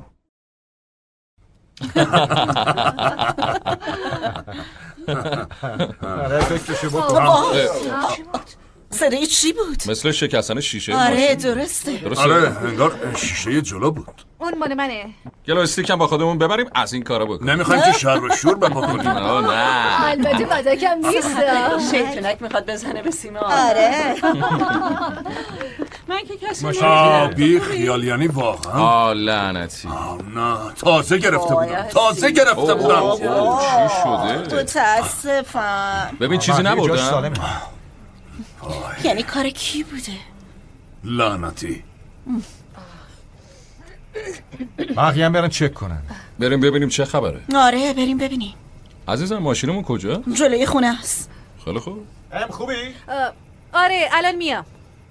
آره فکرشو بکن. صدای چی بود؟ مثل شکستن شیشه. آره درسته. آره انگار شیشه جلو بود. اون مال منه. گلو استیکم با خودمون ببریم از این کارا بکنیم. نمیخوایم که شر و شور بپا کنیم. نه البته بدکم نیست. شیطونک میخواد بزنه به سیما. آره من که کسی بی خیال یعنی واقعا لعنتی. نه تازه گرفته بودم. چی شده؟ متاسفم. ببین چیزی نبردم. یعنی کار کی بوده؟ لعنتی. بقیه هم برن چک کنن. بریم ببینیم چه خبره. آره بریم ببینیم. عزیزم ماشینمون کجا؟ جلوی خونه است. خیلی خوب. خوبی؟ آره الان میام.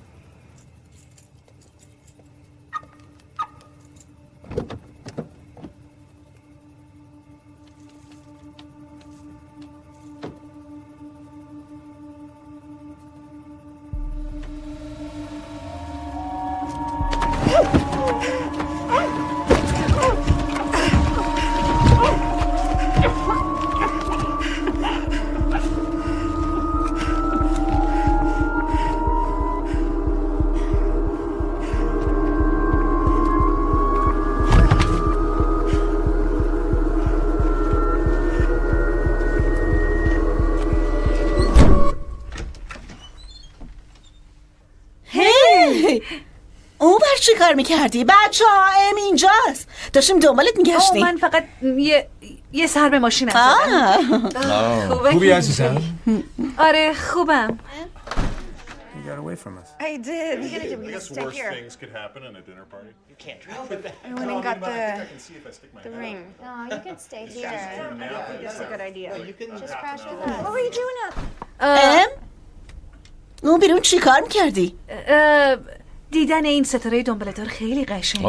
چی کار میکردی؟ بچه ها ام اینجاست. داشتیم دنبالت میگشتیم. من فقط یه سر به ماشینم زدم. خوبی عزیزم؟ آره خوبم. You got away from us. I did. I guess worse things could happen in a dinner party. You can't drive with that. I went and got the ring. No, you can stay here. That's a good idea. Just crash with us. What were you doing up? ام؟ اون بیرون چی کار میکردی؟ دیدن این ستاره دنباله‌دار خیلی قشنگه.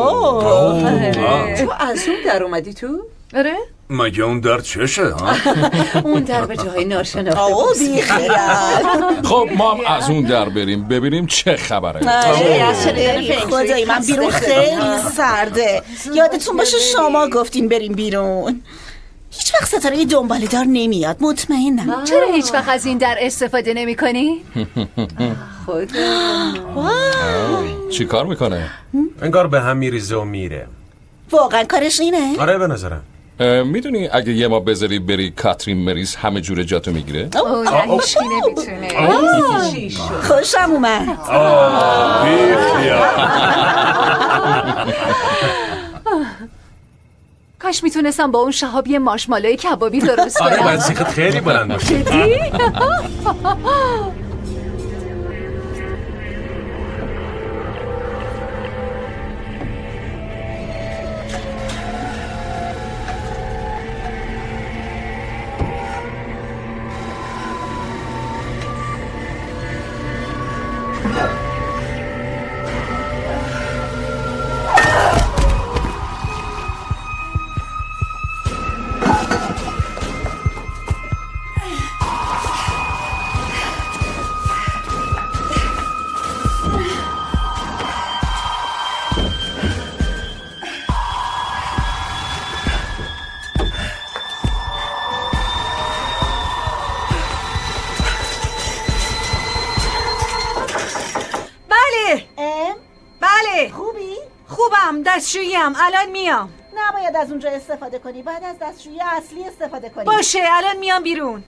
تو از اون در اومدی تو؟ آره؟ مگه اون در چشه ها؟ اون در به جای ناشناخته. اوه بیخیال. خب ما هم از اون در بریم ببینیم چه خبره. خدای من بیرون خیلی سرده. یادتون باشه شما گفتین بریم بیرون. هیچ وقت ستاره دنباله‌دار نمیاد مطمئنم. چرا هیچ وقت از این در استفاده نمی کنی؟ چی کار میکنه؟ انگار به هم میریزه و میره. واقعا کارش اینه؟ آره به نظرم. میدونی اگه یه ما بذاری بری کاترین مریز همه جور جاتو میگیره؟ نه هیچکی نمیتونه. خوشم اومد. کاش میتونستم با اون شهاب یه مارشمالوی کبابی درست کنم. آره بعد سیخت خیلی بلند باشه. جدی؟ دستشوییم الان میام. نباید از اونجا استفاده کنی، بعد از دستشویی اصلی استفاده کنی. باشه الان میام بیرون.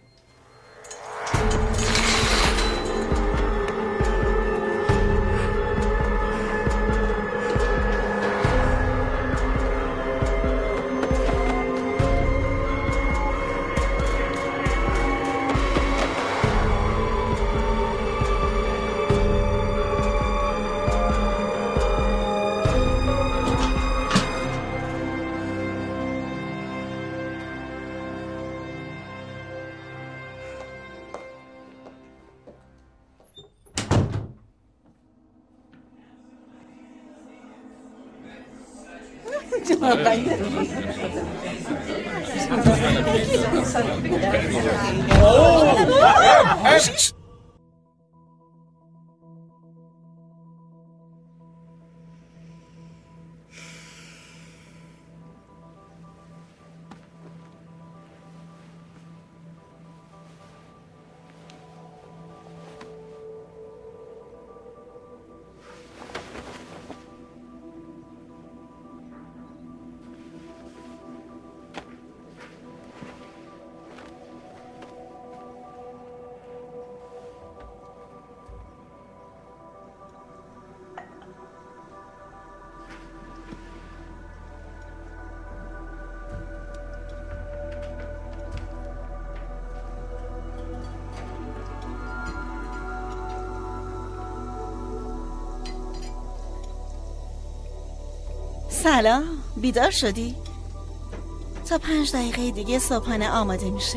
سلام، بیدار شدی؟ تا 5 دقیقه دیگه صبحانه آماده میشه.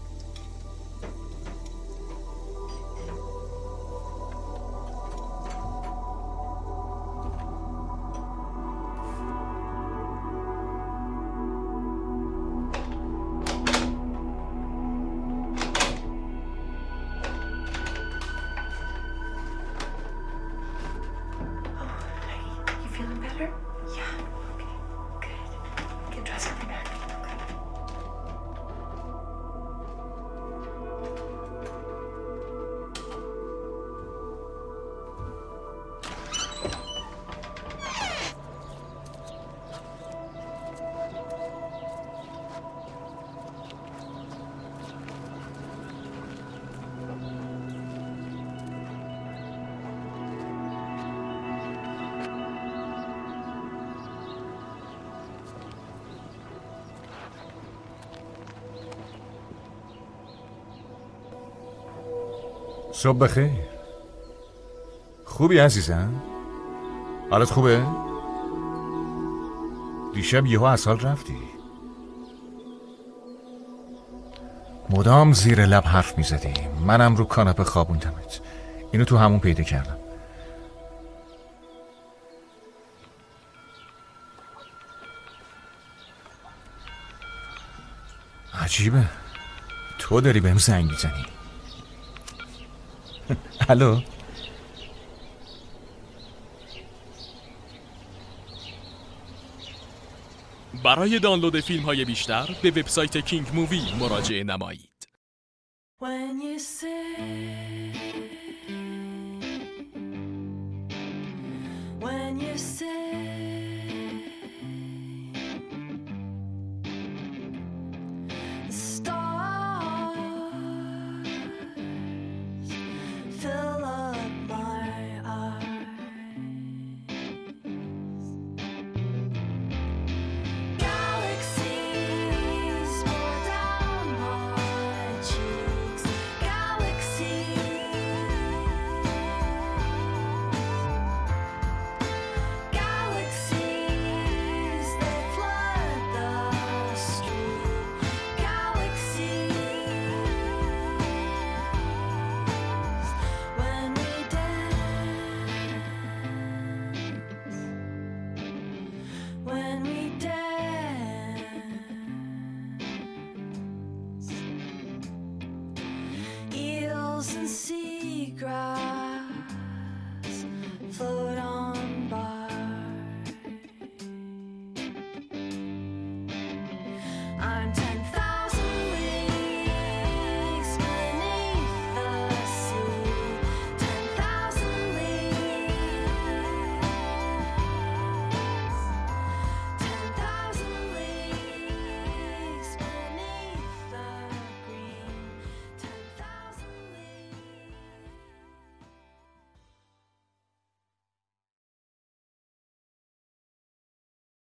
صبح بخیر. خوبی عزیزم؟ حالت خوبه؟ دیشب یهو از حال رفتی. مدام زیر لب حرف میزدی، منم رو کاناپه خوابوندمت. اینو تو همون پیدا کردم. عجیبه، تو داری بهم زنگ میزنی. الو. برای دانلود فیلم های بیشتر به وبسایت کینگ مووی مراجعه نمایید. When you say, when you say, the stars fill up my eyes. Galaxies pour down my cheeks. Galaxies, they flood the street. Galaxies, when we dance, when we dance, eels and seagrass float on by. I'm